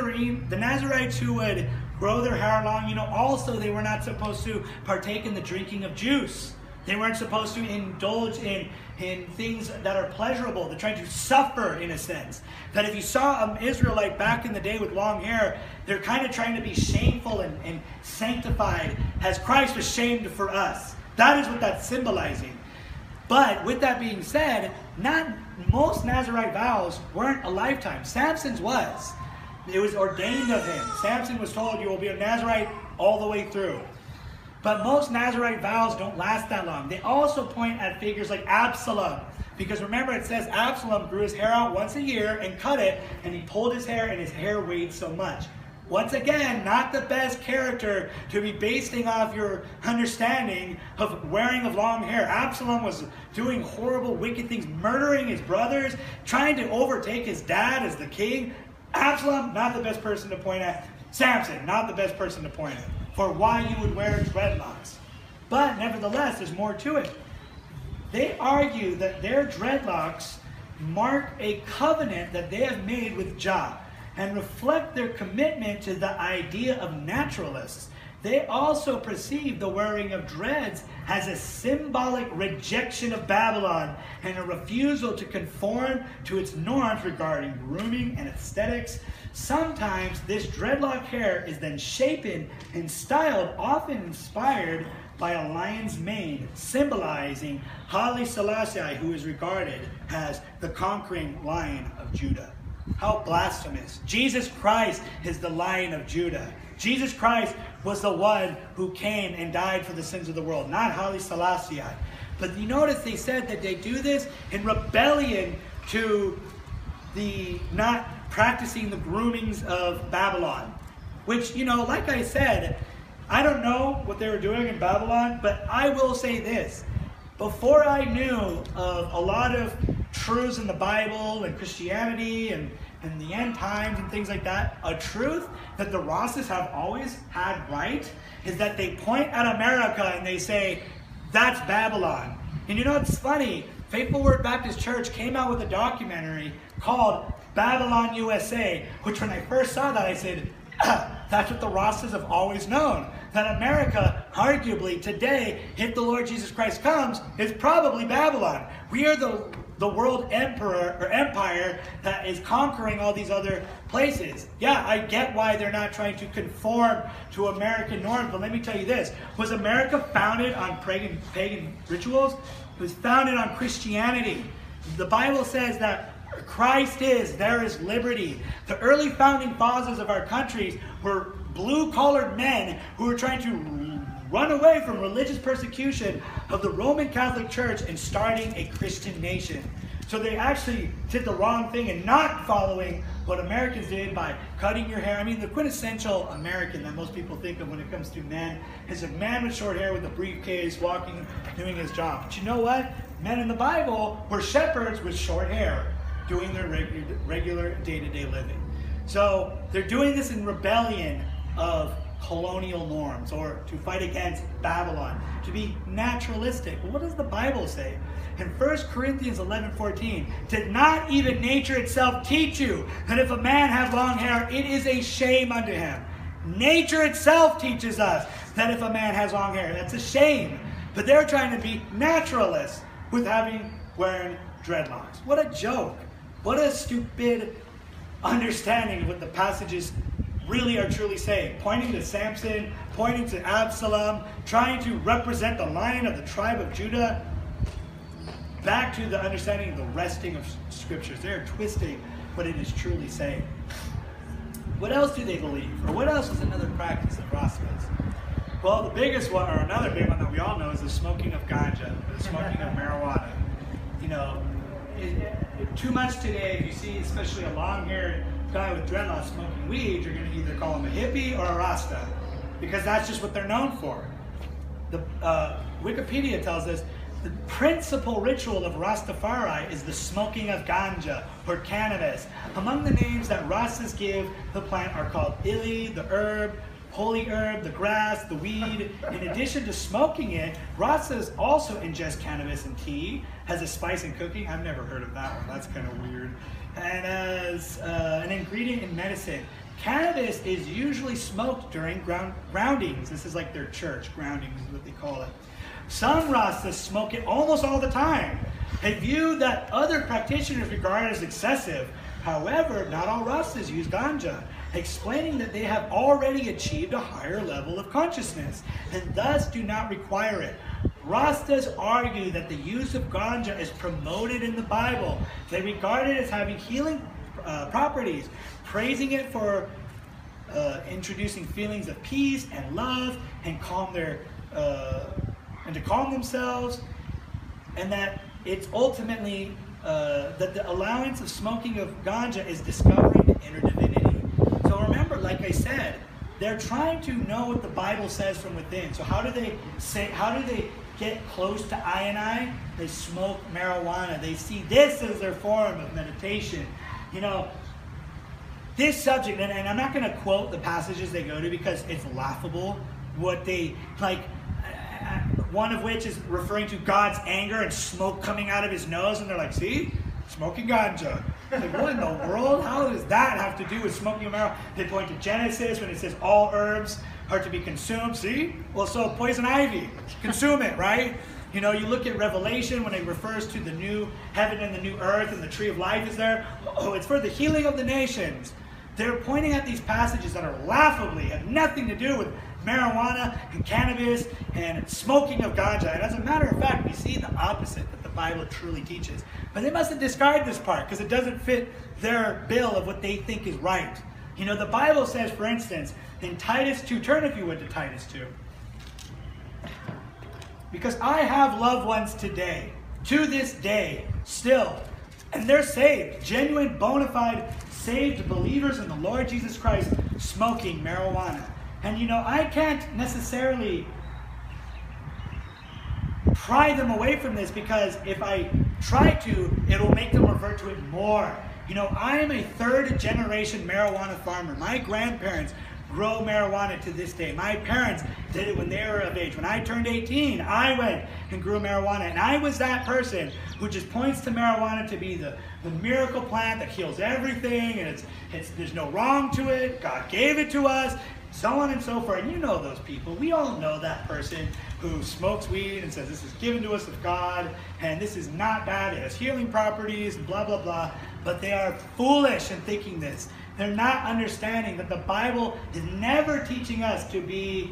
Nazirites who would grow their hair long, you know, also they were not supposed to partake in the drinking of juice. They weren't supposed to indulge in things that are pleasurable. They're trying to suffer, in a sense. That if you saw an Israelite back in the day with long hair, they're kind of trying to be shameful and sanctified as Christ was shamed for us. That is what that's symbolizing. But with that being said, not most Nazirite vows weren't a lifetime. Samson's was. It was ordained of him. Samson was told, you will be a Nazirite all the way through. But most Nazirite vows don't last that long. They also point at figures like Absalom. Because remember, it says Absalom grew his hair out once a year and cut it, and he pulled his hair, and his hair weighed so much. Once again, not the best character to be basing off your understanding of wearing of long hair. Absalom was doing horrible, wicked things, murdering his brothers, trying to overtake his dad as the king. Absalom, not the best person to point at. Samson, not the best person to point at for why you would wear dreadlocks. But nevertheless, there's more to it. They argue that their dreadlocks mark a covenant that they have made with Jah and reflect their commitment to the idea of naturalists. They also perceive the wearing of dreads as a symbolic rejection of Babylon and a refusal to conform to its norms regarding grooming and aesthetics. Sometimes this dreadlock hair is then shapen and styled, often inspired by a lion's mane, symbolizing Haile Selassie, who is regarded as the conquering Lion of Judah. How blasphemous. Jesus Christ is the Lion of Judah. Jesus Christ was the one who came and died for the sins of the world, not Haile Selassie. But you notice they said that they do this in rebellion to the not practicing the groomings of Babylon. Which, you know, like I said, I don't know what they were doing in Babylon, but I will say this. Before I knew of a lot of truths in the Bible and Christianity and and the end times and things like that, a truth that the Rosses have always had right is that they point at America and they say, that's Babylon. And you know, it's funny, Faithful Word Baptist Church came out with a documentary called Babylon USA, which when I first saw that, I said, that's what the Rosses have always known. That America, arguably today, if the Lord Jesus Christ comes, is probably Babylon. We are the world emperor or empire that is conquering all these other places. Yeah, I get why they're not trying to conform to American norms, but let me tell you this. Was America founded on pagan rituals? It was founded on Christianity. The Bible says that Christ is, there is liberty. The early founding fathers of our countries were blue-collared men who were trying to run away from religious persecution of the Roman Catholic Church and starting a Christian nation. So they actually did the wrong thing and not following what Americans did by cutting your hair. I mean, the quintessential American that most people think of when it comes to men is a man with short hair with a briefcase, walking, doing his job. But you know what? Men in the Bible were shepherds with short hair, doing their regular day-to-day living. So they're doing this in rebellion of colonial norms, or to fight against Babylon, to be naturalistic. But what does the Bible say? In 1 Corinthians 11:14, did not even nature itself teach you that if a man have long hair, it is a shame unto him? Nature itself teaches us that if a man has long hair, that's a shame. But they're trying to be naturalists with wearing dreadlocks. What a joke. What a stupid understanding of what the passages really are truly saying. Pointing to Samson, pointing to Absalom, trying to represent the lion of the tribe of Judah. Back to the understanding of the resting of scriptures. They're twisting what it is truly saying. What else do they believe? Or what else is another practice of Rastas? Well, the biggest one, or another big one that we all know, is the smoking of ganja, the smoking of marijuana. You know, too much today, if you see especially a long-haired guy with dreadlocks smoking weed, you're going to either call him a hippie or a Rasta, because that's just what they're known for. The Wikipedia tells us the principal ritual of Rastafari is the smoking of ganja or cannabis. Among the names that Rastas give the plant are called ili, the herb, holy herb, the grass, the weed. In addition to smoking it, Rastas also ingest cannabis and tea as a spice in cooking. I've never heard of that one. That's kind of weird. And as an ingredient in medicine. Cannabis is usually smoked during groundings. This is like their church. Groundings is what they call it. Some Rastas smoke it almost all the time. A view that other practitioners regard as excessive. However, not all Rastas use ganja, explaining that they have already achieved a higher level of consciousness and thus do not require it. Rastas argue that the use of ganja is promoted in the Bible. They regard it as having healing properties, praising it for introducing feelings of peace and love and to calm themselves, and that it's ultimately that the allowance of smoking of ganja is discovering the inner divinity. So remember, like I said, they're trying to know what the Bible says from within. So how do they get close to I? They smoke marijuana. They see this as their form of meditation. You know, this subject, and I'm not going to quote the passages they go to because it's laughable. What they, like, one of which is referring to God's anger and smoke coming out of his nose, and they're like, see? Smoking ganja. Like, what in the world? How does that have to do with smoking marijuana? They point to Genesis when it says all herbs are to be consumed. See? Well, so poison ivy. Consume it, right? You know, you look at Revelation when it refers to the new heaven and the new earth and the tree of life is there. Oh, it's for the healing of the nations. They're pointing at these passages that are laughably, have nothing to do with marijuana and cannabis and smoking of ganja. And as a matter of fact, we see the opposite that the Bible truly teaches. But they must have discarded this part because it doesn't fit their bill of what they think is right. You know, the Bible says, for instance, in Titus 2, turn if you would to Titus 2. Because I have loved ones today, to this day, still, and they're saved, genuine, bona fide, saved believers in the Lord Jesus Christ, smoking marijuana. And you know, I can't necessarily pry them away from this because if I try to, it'll make them revert to it more. You know, I am a third generation marijuana farmer. My grandparents grow marijuana to this day. My parents did it when they were of age. When I turned 18, I went and grew marijuana. And I was that person who just points to marijuana to be the miracle plant that heals everything, and there's no wrong to it. God gave it to us, so on and so forth. And you know those people. We all know that person who smokes weed and says this is given to us of God, and this is not bad, it has healing properties, and blah, blah, blah. But they are foolish in thinking this. They're not understanding that the Bible is never teaching us to be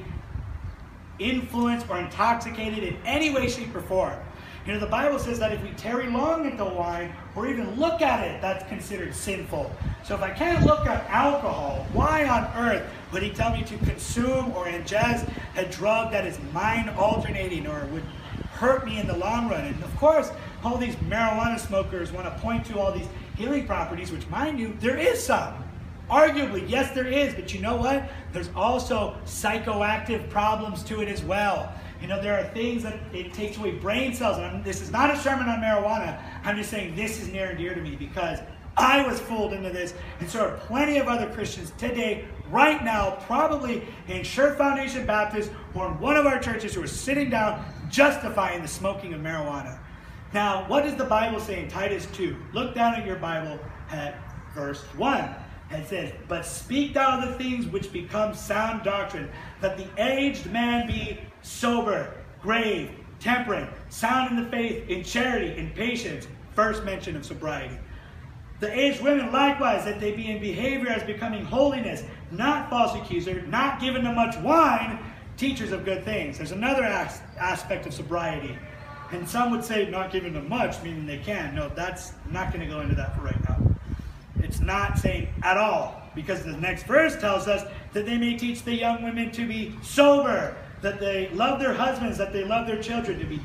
influenced or intoxicated in any way, shape, or form. You know, the Bible says that if we tarry long at the wine or even look at it, that's considered sinful. So if I can't look at alcohol, why on earth would he tell me to consume or ingest a drug that is mind alternating or would hurt me in the long run? And of course, all these marijuana smokers want to point to all these healing properties, which, mind you, there is some. Arguably, yes, there is, but you know what? There's also psychoactive problems to it as well. You know, there are things that it takes away brain cells. And this is not a sermon on marijuana. I'm just saying this is near and dear to me because I was fooled into this. And so are plenty of other Christians today, right now, probably in Sure Foundation Baptist or in one of our churches who are sitting down justifying the smoking of marijuana. Now, what does the Bible say in Titus 2? Look down at your Bible at verse 1. It says, "But speak thou the things which become sound doctrine, that the aged man be sober, grave, temperate, sound in the faith, in charity, in patience." First mention of sobriety. "The aged women likewise, that they be in behavior as becoming holiness, not false accuser, not given to much wine, teachers of good things." There's another aspect of sobriety. And some would say not given to much, meaning they can. No, I'm not going to go into that for right now. It's not saying at all, because the next verse tells us that they may teach the young women to be sober, that they love their husbands, that they love their children, to be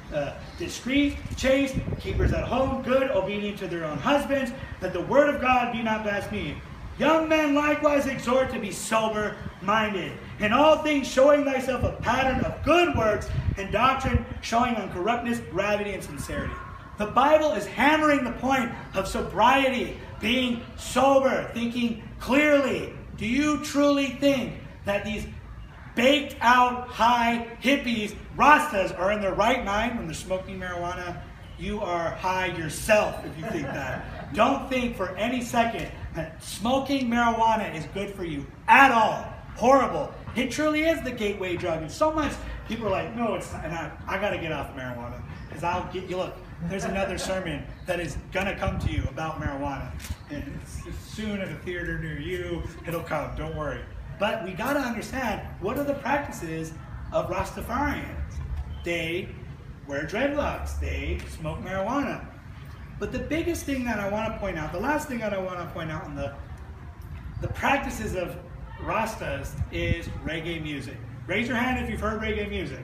discreet, chaste, keepers at home, good, obedient to their own husbands, that the word of God be not blasphemed. "Young men likewise exhort to be sober-minded, in all things showing thyself a pattern of good works, and doctrine showing uncorruptness, gravity, and sincerity." The Bible is hammering the point of sobriety, being sober, thinking clearly. Do you truly think that these baked out high hippies, Rastas, are in their right mind when they're smoking marijuana? You are high yourself if you think that. Don't think for any second that smoking marijuana is good for you at all. Horrible. It truly is the gateway drug. And so much people are like, no, it's not. And I got to get off marijuana. Because I'll get you, look, there's another sermon that is going to come to you about marijuana. And it's soon at a theater near you, it'll come. Don't worry. But we got to understand, what are the practices of Rastafarians? They wear dreadlocks. They smoke marijuana. But the biggest thing that I want to point out, the last thing that I want to point out in the practices of Rastas is reggae music. Raise your hand if you've heard reggae music.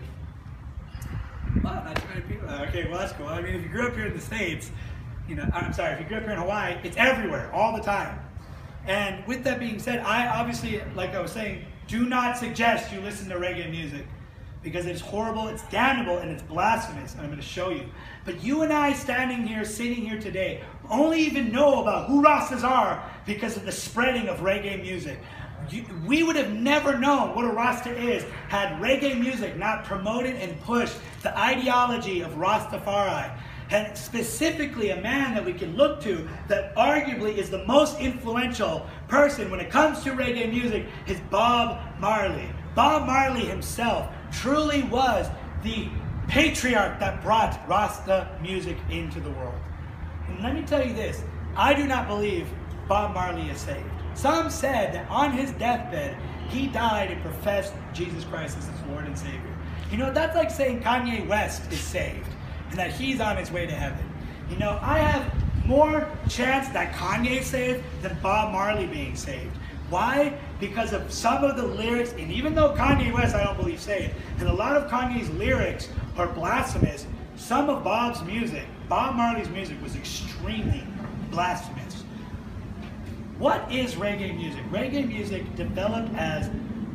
Wow, not too many people. Okay, well that's cool. I mean, if you grew up here in the States, if you grew up here in Hawaii, it's everywhere, all the time. And with that being said, I obviously, like I was saying, do not suggest you listen to reggae music because it's horrible, it's damnable, and it's blasphemous, and I'm going to show you. But you and I sitting here today, only even know about who Rastas are because of the spreading of reggae music. We would have never known what a Rasta is had reggae music not promoted and pushed the ideology of Rastafari. And specifically a man that we can look to that arguably is the most influential person when it comes to reggae music is Bob Marley. Bob Marley himself truly was the patriarch that brought Rasta music into the world. And let me tell you this, I do not believe Bob Marley is saved. Some said that on his deathbed, he died and professed Jesus Christ as his Lord and Savior. You know, that's like saying Kanye West is saved and that he's on his way to heaven. You know, I have more chance that Kanye is saved than Bob Marley being saved. Why? Because of some of the lyrics, and even though Kanye West I don't believe saved, and a lot of Kanye's lyrics are blasphemous, some of Bob Marley's music was extremely blasphemous. What is reggae music? Reggae music developed as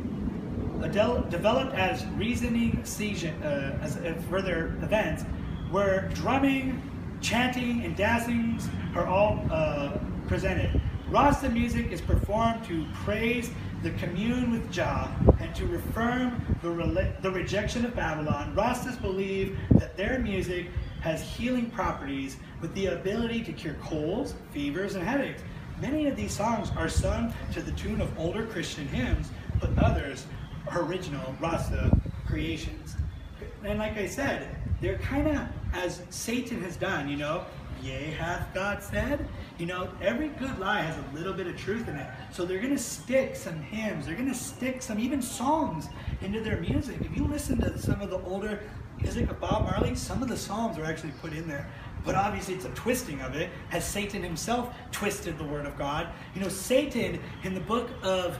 reasoning as further events, where drumming, chanting, and dancing are all presented. Rasta music is performed to praise the commune with Jah and to affirm the rejection of Babylon. Rastas believe that their music has healing properties with the ability to cure colds, fevers, and headaches. Many of these songs are sung to the tune of older Christian hymns, but others are original Rasta creations. And like I said, they're kind of as Satan has done, yea, hath God said? Every good lie has a little bit of truth in it. So they're going to stick some hymns, they're going to stick some even songs into their music. If you listen to some of the older music of Bob Marley, some of the songs are actually put in there. But obviously it's a twisting of it, as Satan himself twisted the word of God. Satan in the book of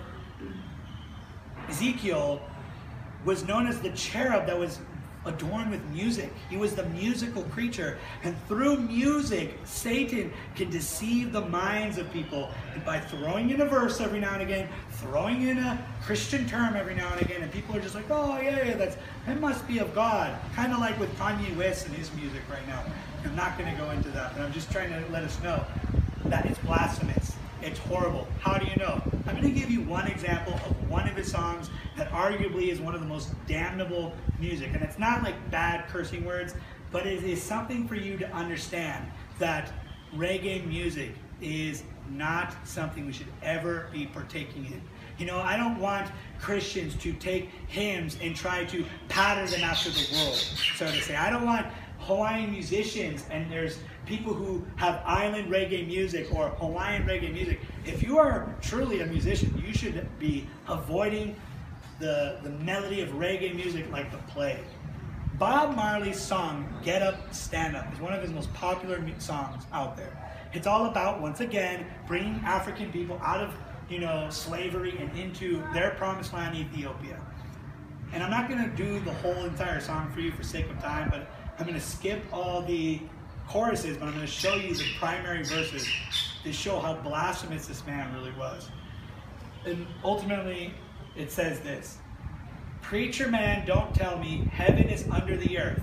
Ezekiel was known as the cherub that was adorned with music. He was the musical creature. And through music, Satan can deceive the minds of people. And by throwing in a verse every now and again, throwing in a Christian term every now and again, and people are just like, oh yeah, that must be of God. Kind of like with Kanye West and his music right now. I'm not going to go into that, but I'm just trying to let us know that it's blasphemous. It's horrible. How do you know? I'm going to give you one example of one of his songs that arguably is one of the most damnable music. And it's not like bad cursing words, but it is something for you to understand that reggae music is not something we should ever be partaking in. I don't want Christians to take hymns and try to pattern them after the world, so to say. I don't want Hawaiian musicians, and there's people who have island reggae music or Hawaiian reggae music. If you are truly a musician, you should be avoiding the melody of reggae music like the plague. Bob Marley's song, Get Up, Stand Up, is one of his most popular songs out there. It's all about, once again, bringing African people out of slavery and into their promised land, Ethiopia. And I'm not going to do the whole entire song for you for sake of time, but I'm going to skip all the choruses, but I'm going to show you the primary verses to show how blasphemous this man really was. And ultimately, it says this: Preacher man, don't tell me heaven is under the earth.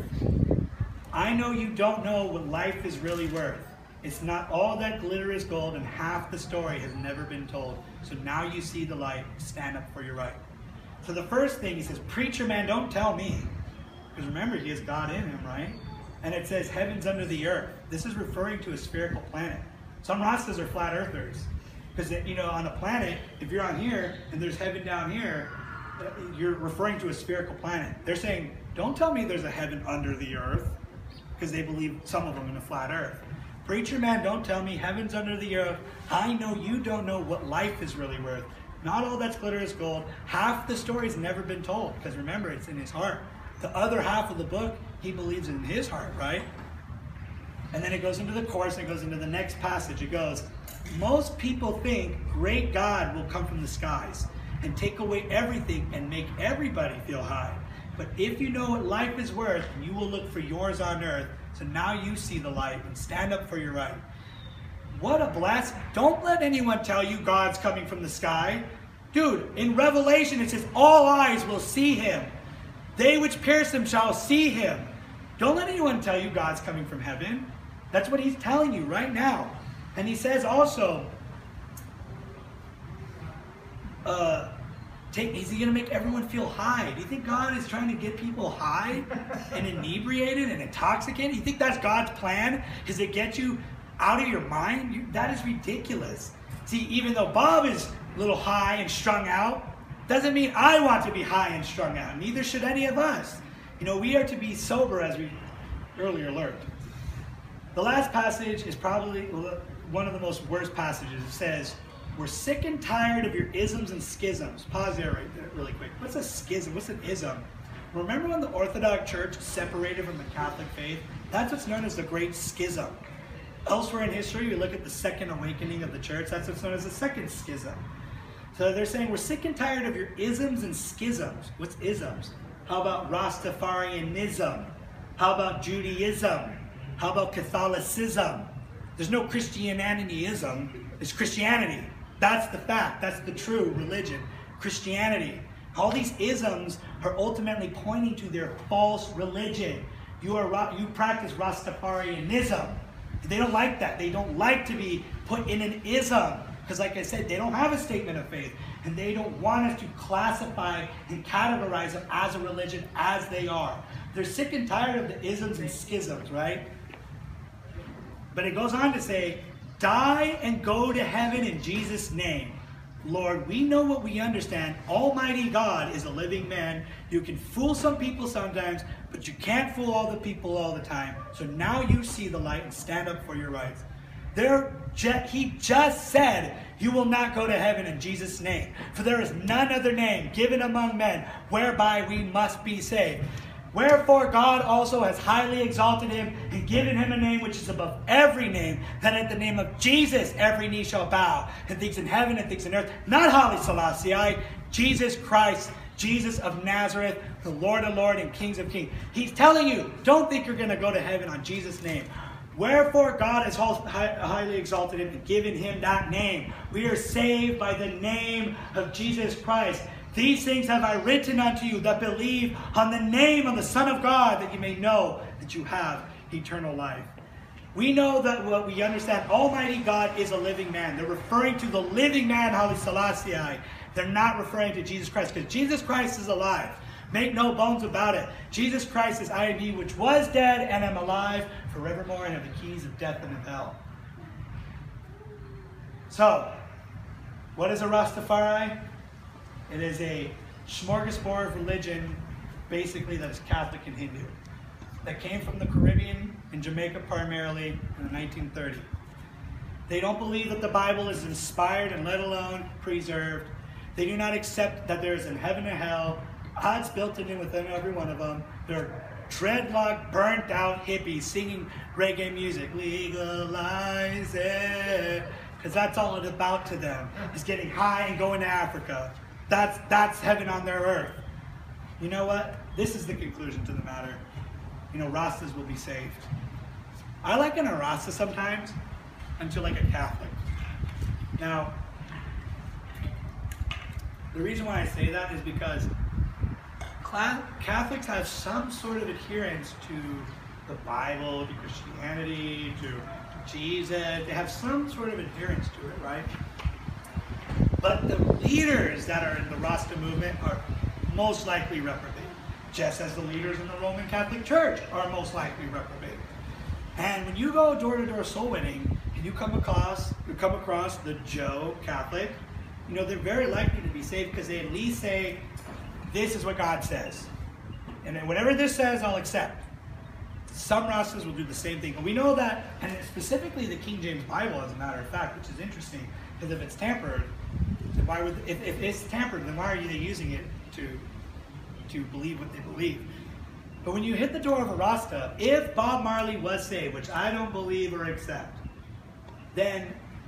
I know you don't know what life is really worth. It's not all that glitter is gold, and half the story has never been told. So now you see the light. Stand up for your right. So the first thing he says, preacher man, don't tell me. Because remember, he has God in him, right? And it says heaven's under the earth. This is referring to a spherical planet. Some Rastas are flat earthers. Because, on a planet, if you're on here and there's heaven down here, you're referring to a spherical planet. They're saying, don't tell me there's a heaven under the earth. Because they believe, some of them, in a flat earth. Preacher man, don't tell me heaven's under the earth. I know you don't know what life is really worth. Not all that's glitter is gold. Half the story's never been told. Because remember, it's in his heart. The other half of the book, he believes in his heart, right? And then it goes into the chorus and it goes into the next passage. It goes, most people think great God will come from the skies and take away everything and make everybody feel high. But if you know what life is worth, you will look for yours on earth. So now you see the light and stand up for your right. What a blast. Don't let anyone tell you God's coming from the sky. Dude, in Revelation it says all eyes will see him. They which pierce him shall see him. Don't let anyone tell you God's coming from heaven. That's what he's telling you right now. And he says also, is he going to make everyone feel high? Do you think God is trying to get people high and inebriated and intoxicated? You think that's God's plan? Is it get you out of your mind? That is ridiculous. See, even though Bob is a little high and strung out, doesn't mean I want to be high and strung out. Neither should any of us. We are to be sober, as we earlier learned. The last passage is probably one of the most worst passages. It says, we're sick and tired of your isms and schisms. Pause there right there really quick. What's a schism? What's an ism? Remember when the Orthodox Church separated from the Catholic faith? That's what's known as the Great Schism. Elsewhere in history, we look at the Second Awakening of the Church. That's what's known as the Second Schism. So they're saying, we're sick and tired of your isms and schisms. What's isms? How about Rastafarianism? How about Judaism? How about Catholicism? There's no Christianityism. It's Christianity. That's the fact. That's the true religion. Christianity. All these isms are ultimately pointing to their false religion. You practice Rastafarianism. They don't like that. They don't like to be put in an ism. Because like I said, they don't have a statement of faith. And they don't want us to classify and categorize them as a religion as they are. They're sick and tired of the isms and schisms, right? But it goes on to say, die and go to heaven in Jesus' name. Lord, we know what we understand. Almighty God is a living man. You can fool some people sometimes, but you can't fool all the people all the time. So now you see the light and stand up for your rights. He just said, you will not go to heaven in Jesus' name. For there is none other name given among men whereby we must be saved. Wherefore God also has highly exalted him and given him a name which is above every name, that at the name of Jesus every knee shall bow, and things in heaven and things in earth. Not Haile Selassie, Jesus Christ, Jesus of Nazareth, the Lord of Lords and Kings of Kings. He's telling you, don't think you're going to go to heaven on Jesus' name. Wherefore God has highly exalted him and given him that name. We are saved by the name of Jesus Christ. These things have I written unto you that believe on the name of the Son of God, that you may know that you have eternal life. We know that what we understand, Almighty God is a living man. They're referring to the living man, Haile Selassie. They're not referring to Jesus Christ, because Jesus Christ is alive. Make no bones about it. Jesus Christ is I and he, which was dead and am alive forevermore, and have the keys of death and of hell. So, what is a Rastafari? It is a smorgasbord of religion, basically, that is Catholic and Hindu, that came from the Caribbean and Jamaica primarily in the 1930s. They don't believe that the Bible is inspired and let alone preserved. They do not accept that there is a heaven and hell. God's built in within every one of them. They're dreadlock, burnt out hippies singing reggae music. Legalize it. Because that's all it's about to them, is getting high and going to Africa. That's heaven on their earth. You know what? This is the conclusion to the matter. You know, Rastas will be saved. I liken a Rasta sometimes until like a Catholic. Now, the reason why I say that is because Catholics have some sort of adherence to the Bible, to Christianity, to Jesus. They have some sort of adherence to it, right? But the leaders that are in the Rasta movement are most likely reprobate, just as the leaders in the Roman Catholic Church are most likely reprobate. And when you go door-to-door soul winning, and you come across the Joe Catholic, you know, they're very likely to be saved, because they at least say, this is what God says. And whatever this says, I'll accept. Some Rastas will do the same thing. And we know that, and specifically the King James Bible, as a matter of fact, which is interesting, because if it's tampered, then why would, if it's tampered, then why are they using it to believe what they believe? But when you hit the door of a Rasta, if Bob Marley was saved, which I don't believe or accept, then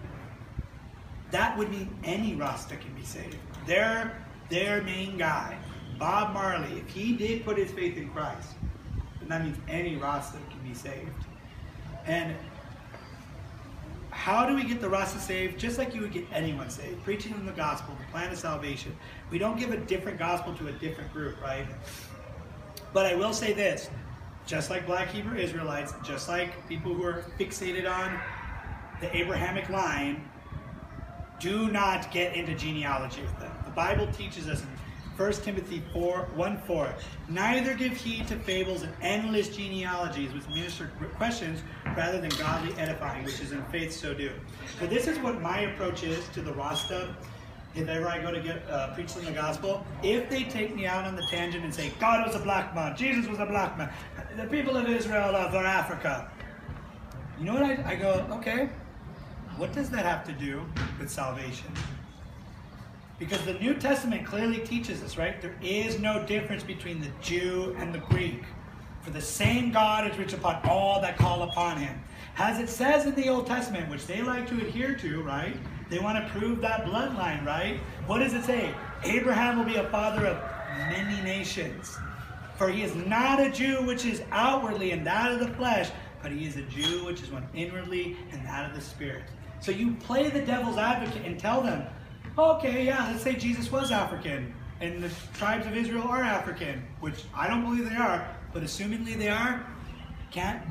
that would mean any Rasta can be saved. Their main guy, Bob Marley, if he did put his faith in Christ, then that means any Rasta can be saved. And how do we get the Rasta saved? Just like you would get anyone saved. Preaching them the gospel, the plan of salvation. We don't give a different gospel to a different group, right? But I will say this. Just like Black Hebrew Israelites, just like people who are fixated on the Abrahamic line, do not get into genealogy with them. The Bible teaches us in 1 Timothy 1:4, neither give heed to fables and endless genealogies which minister questions rather than godly edifying, which is in faith so do. So this is what my approach is to the Rasta. If ever I go to get preach them the gospel, if they take me out on the tangent and say, God was a black man, Jesus was a black man, the people of Israel are for Africa. You know what I go, okay, what does that have to do with salvation? Because the New Testament clearly teaches us, right? There is no difference between the Jew and the Greek. For the same God is rich upon all that call upon him. As it says in the Old Testament, which they like to adhere to, right? They want to prove that bloodline, right? What does it say? Abraham will be a father of many nations. For he is not a Jew which is outwardly and that of the flesh, but he is a Jew which is one inwardly and that of the spirit. So you play the devil's advocate and tell them, okay, yeah, let's say Jesus was African, and the tribes of Israel are African, which I don't believe they are, but assumingly they are, can't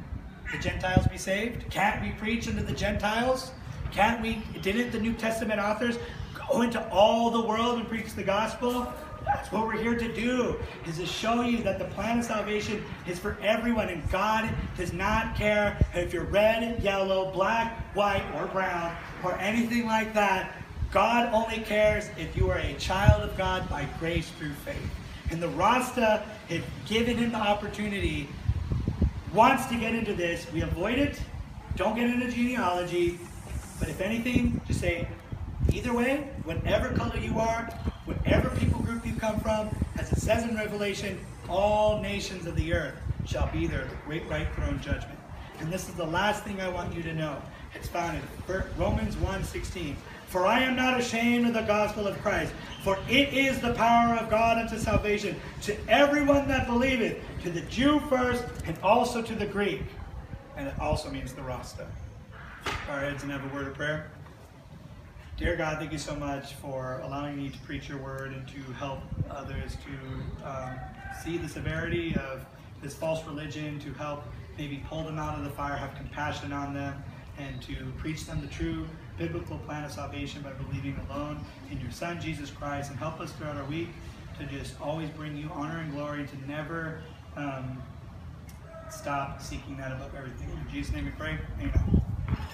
the Gentiles be saved? Can't we preach unto the Gentiles? Can't we, didn't the New Testament authors go into all the world and preach the gospel? That's what we're here to do, is to show you that the plan of salvation is for everyone, and God does not care if you're red, yellow, black, white, or brown, or anything like that. God only cares if you are a child of God by grace through faith. And the Rasta have given him the opportunity, wants to get into this. We avoid it, don't get into genealogy, but if anything, just say, either way, whatever color you are, whatever people group you come from, as it says in Revelation, all nations of the earth shall be there, the great white throne judgment. And this is the last thing I want you to know. It's found in Romans 1:16. For I am not ashamed of the gospel of Christ, for it is the power of God unto salvation to everyone that believeth, to the Jew first, and also to the Greek. And it also means the Rasta. Bow our heads and have a word of prayer. Dear God, thank you so much for allowing me to preach your word and to help others to see the severity of this false religion, to help maybe pull them out of the fire, have compassion on them, and to preach them the true biblical plan of salvation by believing alone in your Son, Jesus Christ, and help us throughout our week to just always bring you honor and glory, to never stop seeking that above everything. In Jesus' name we pray, amen.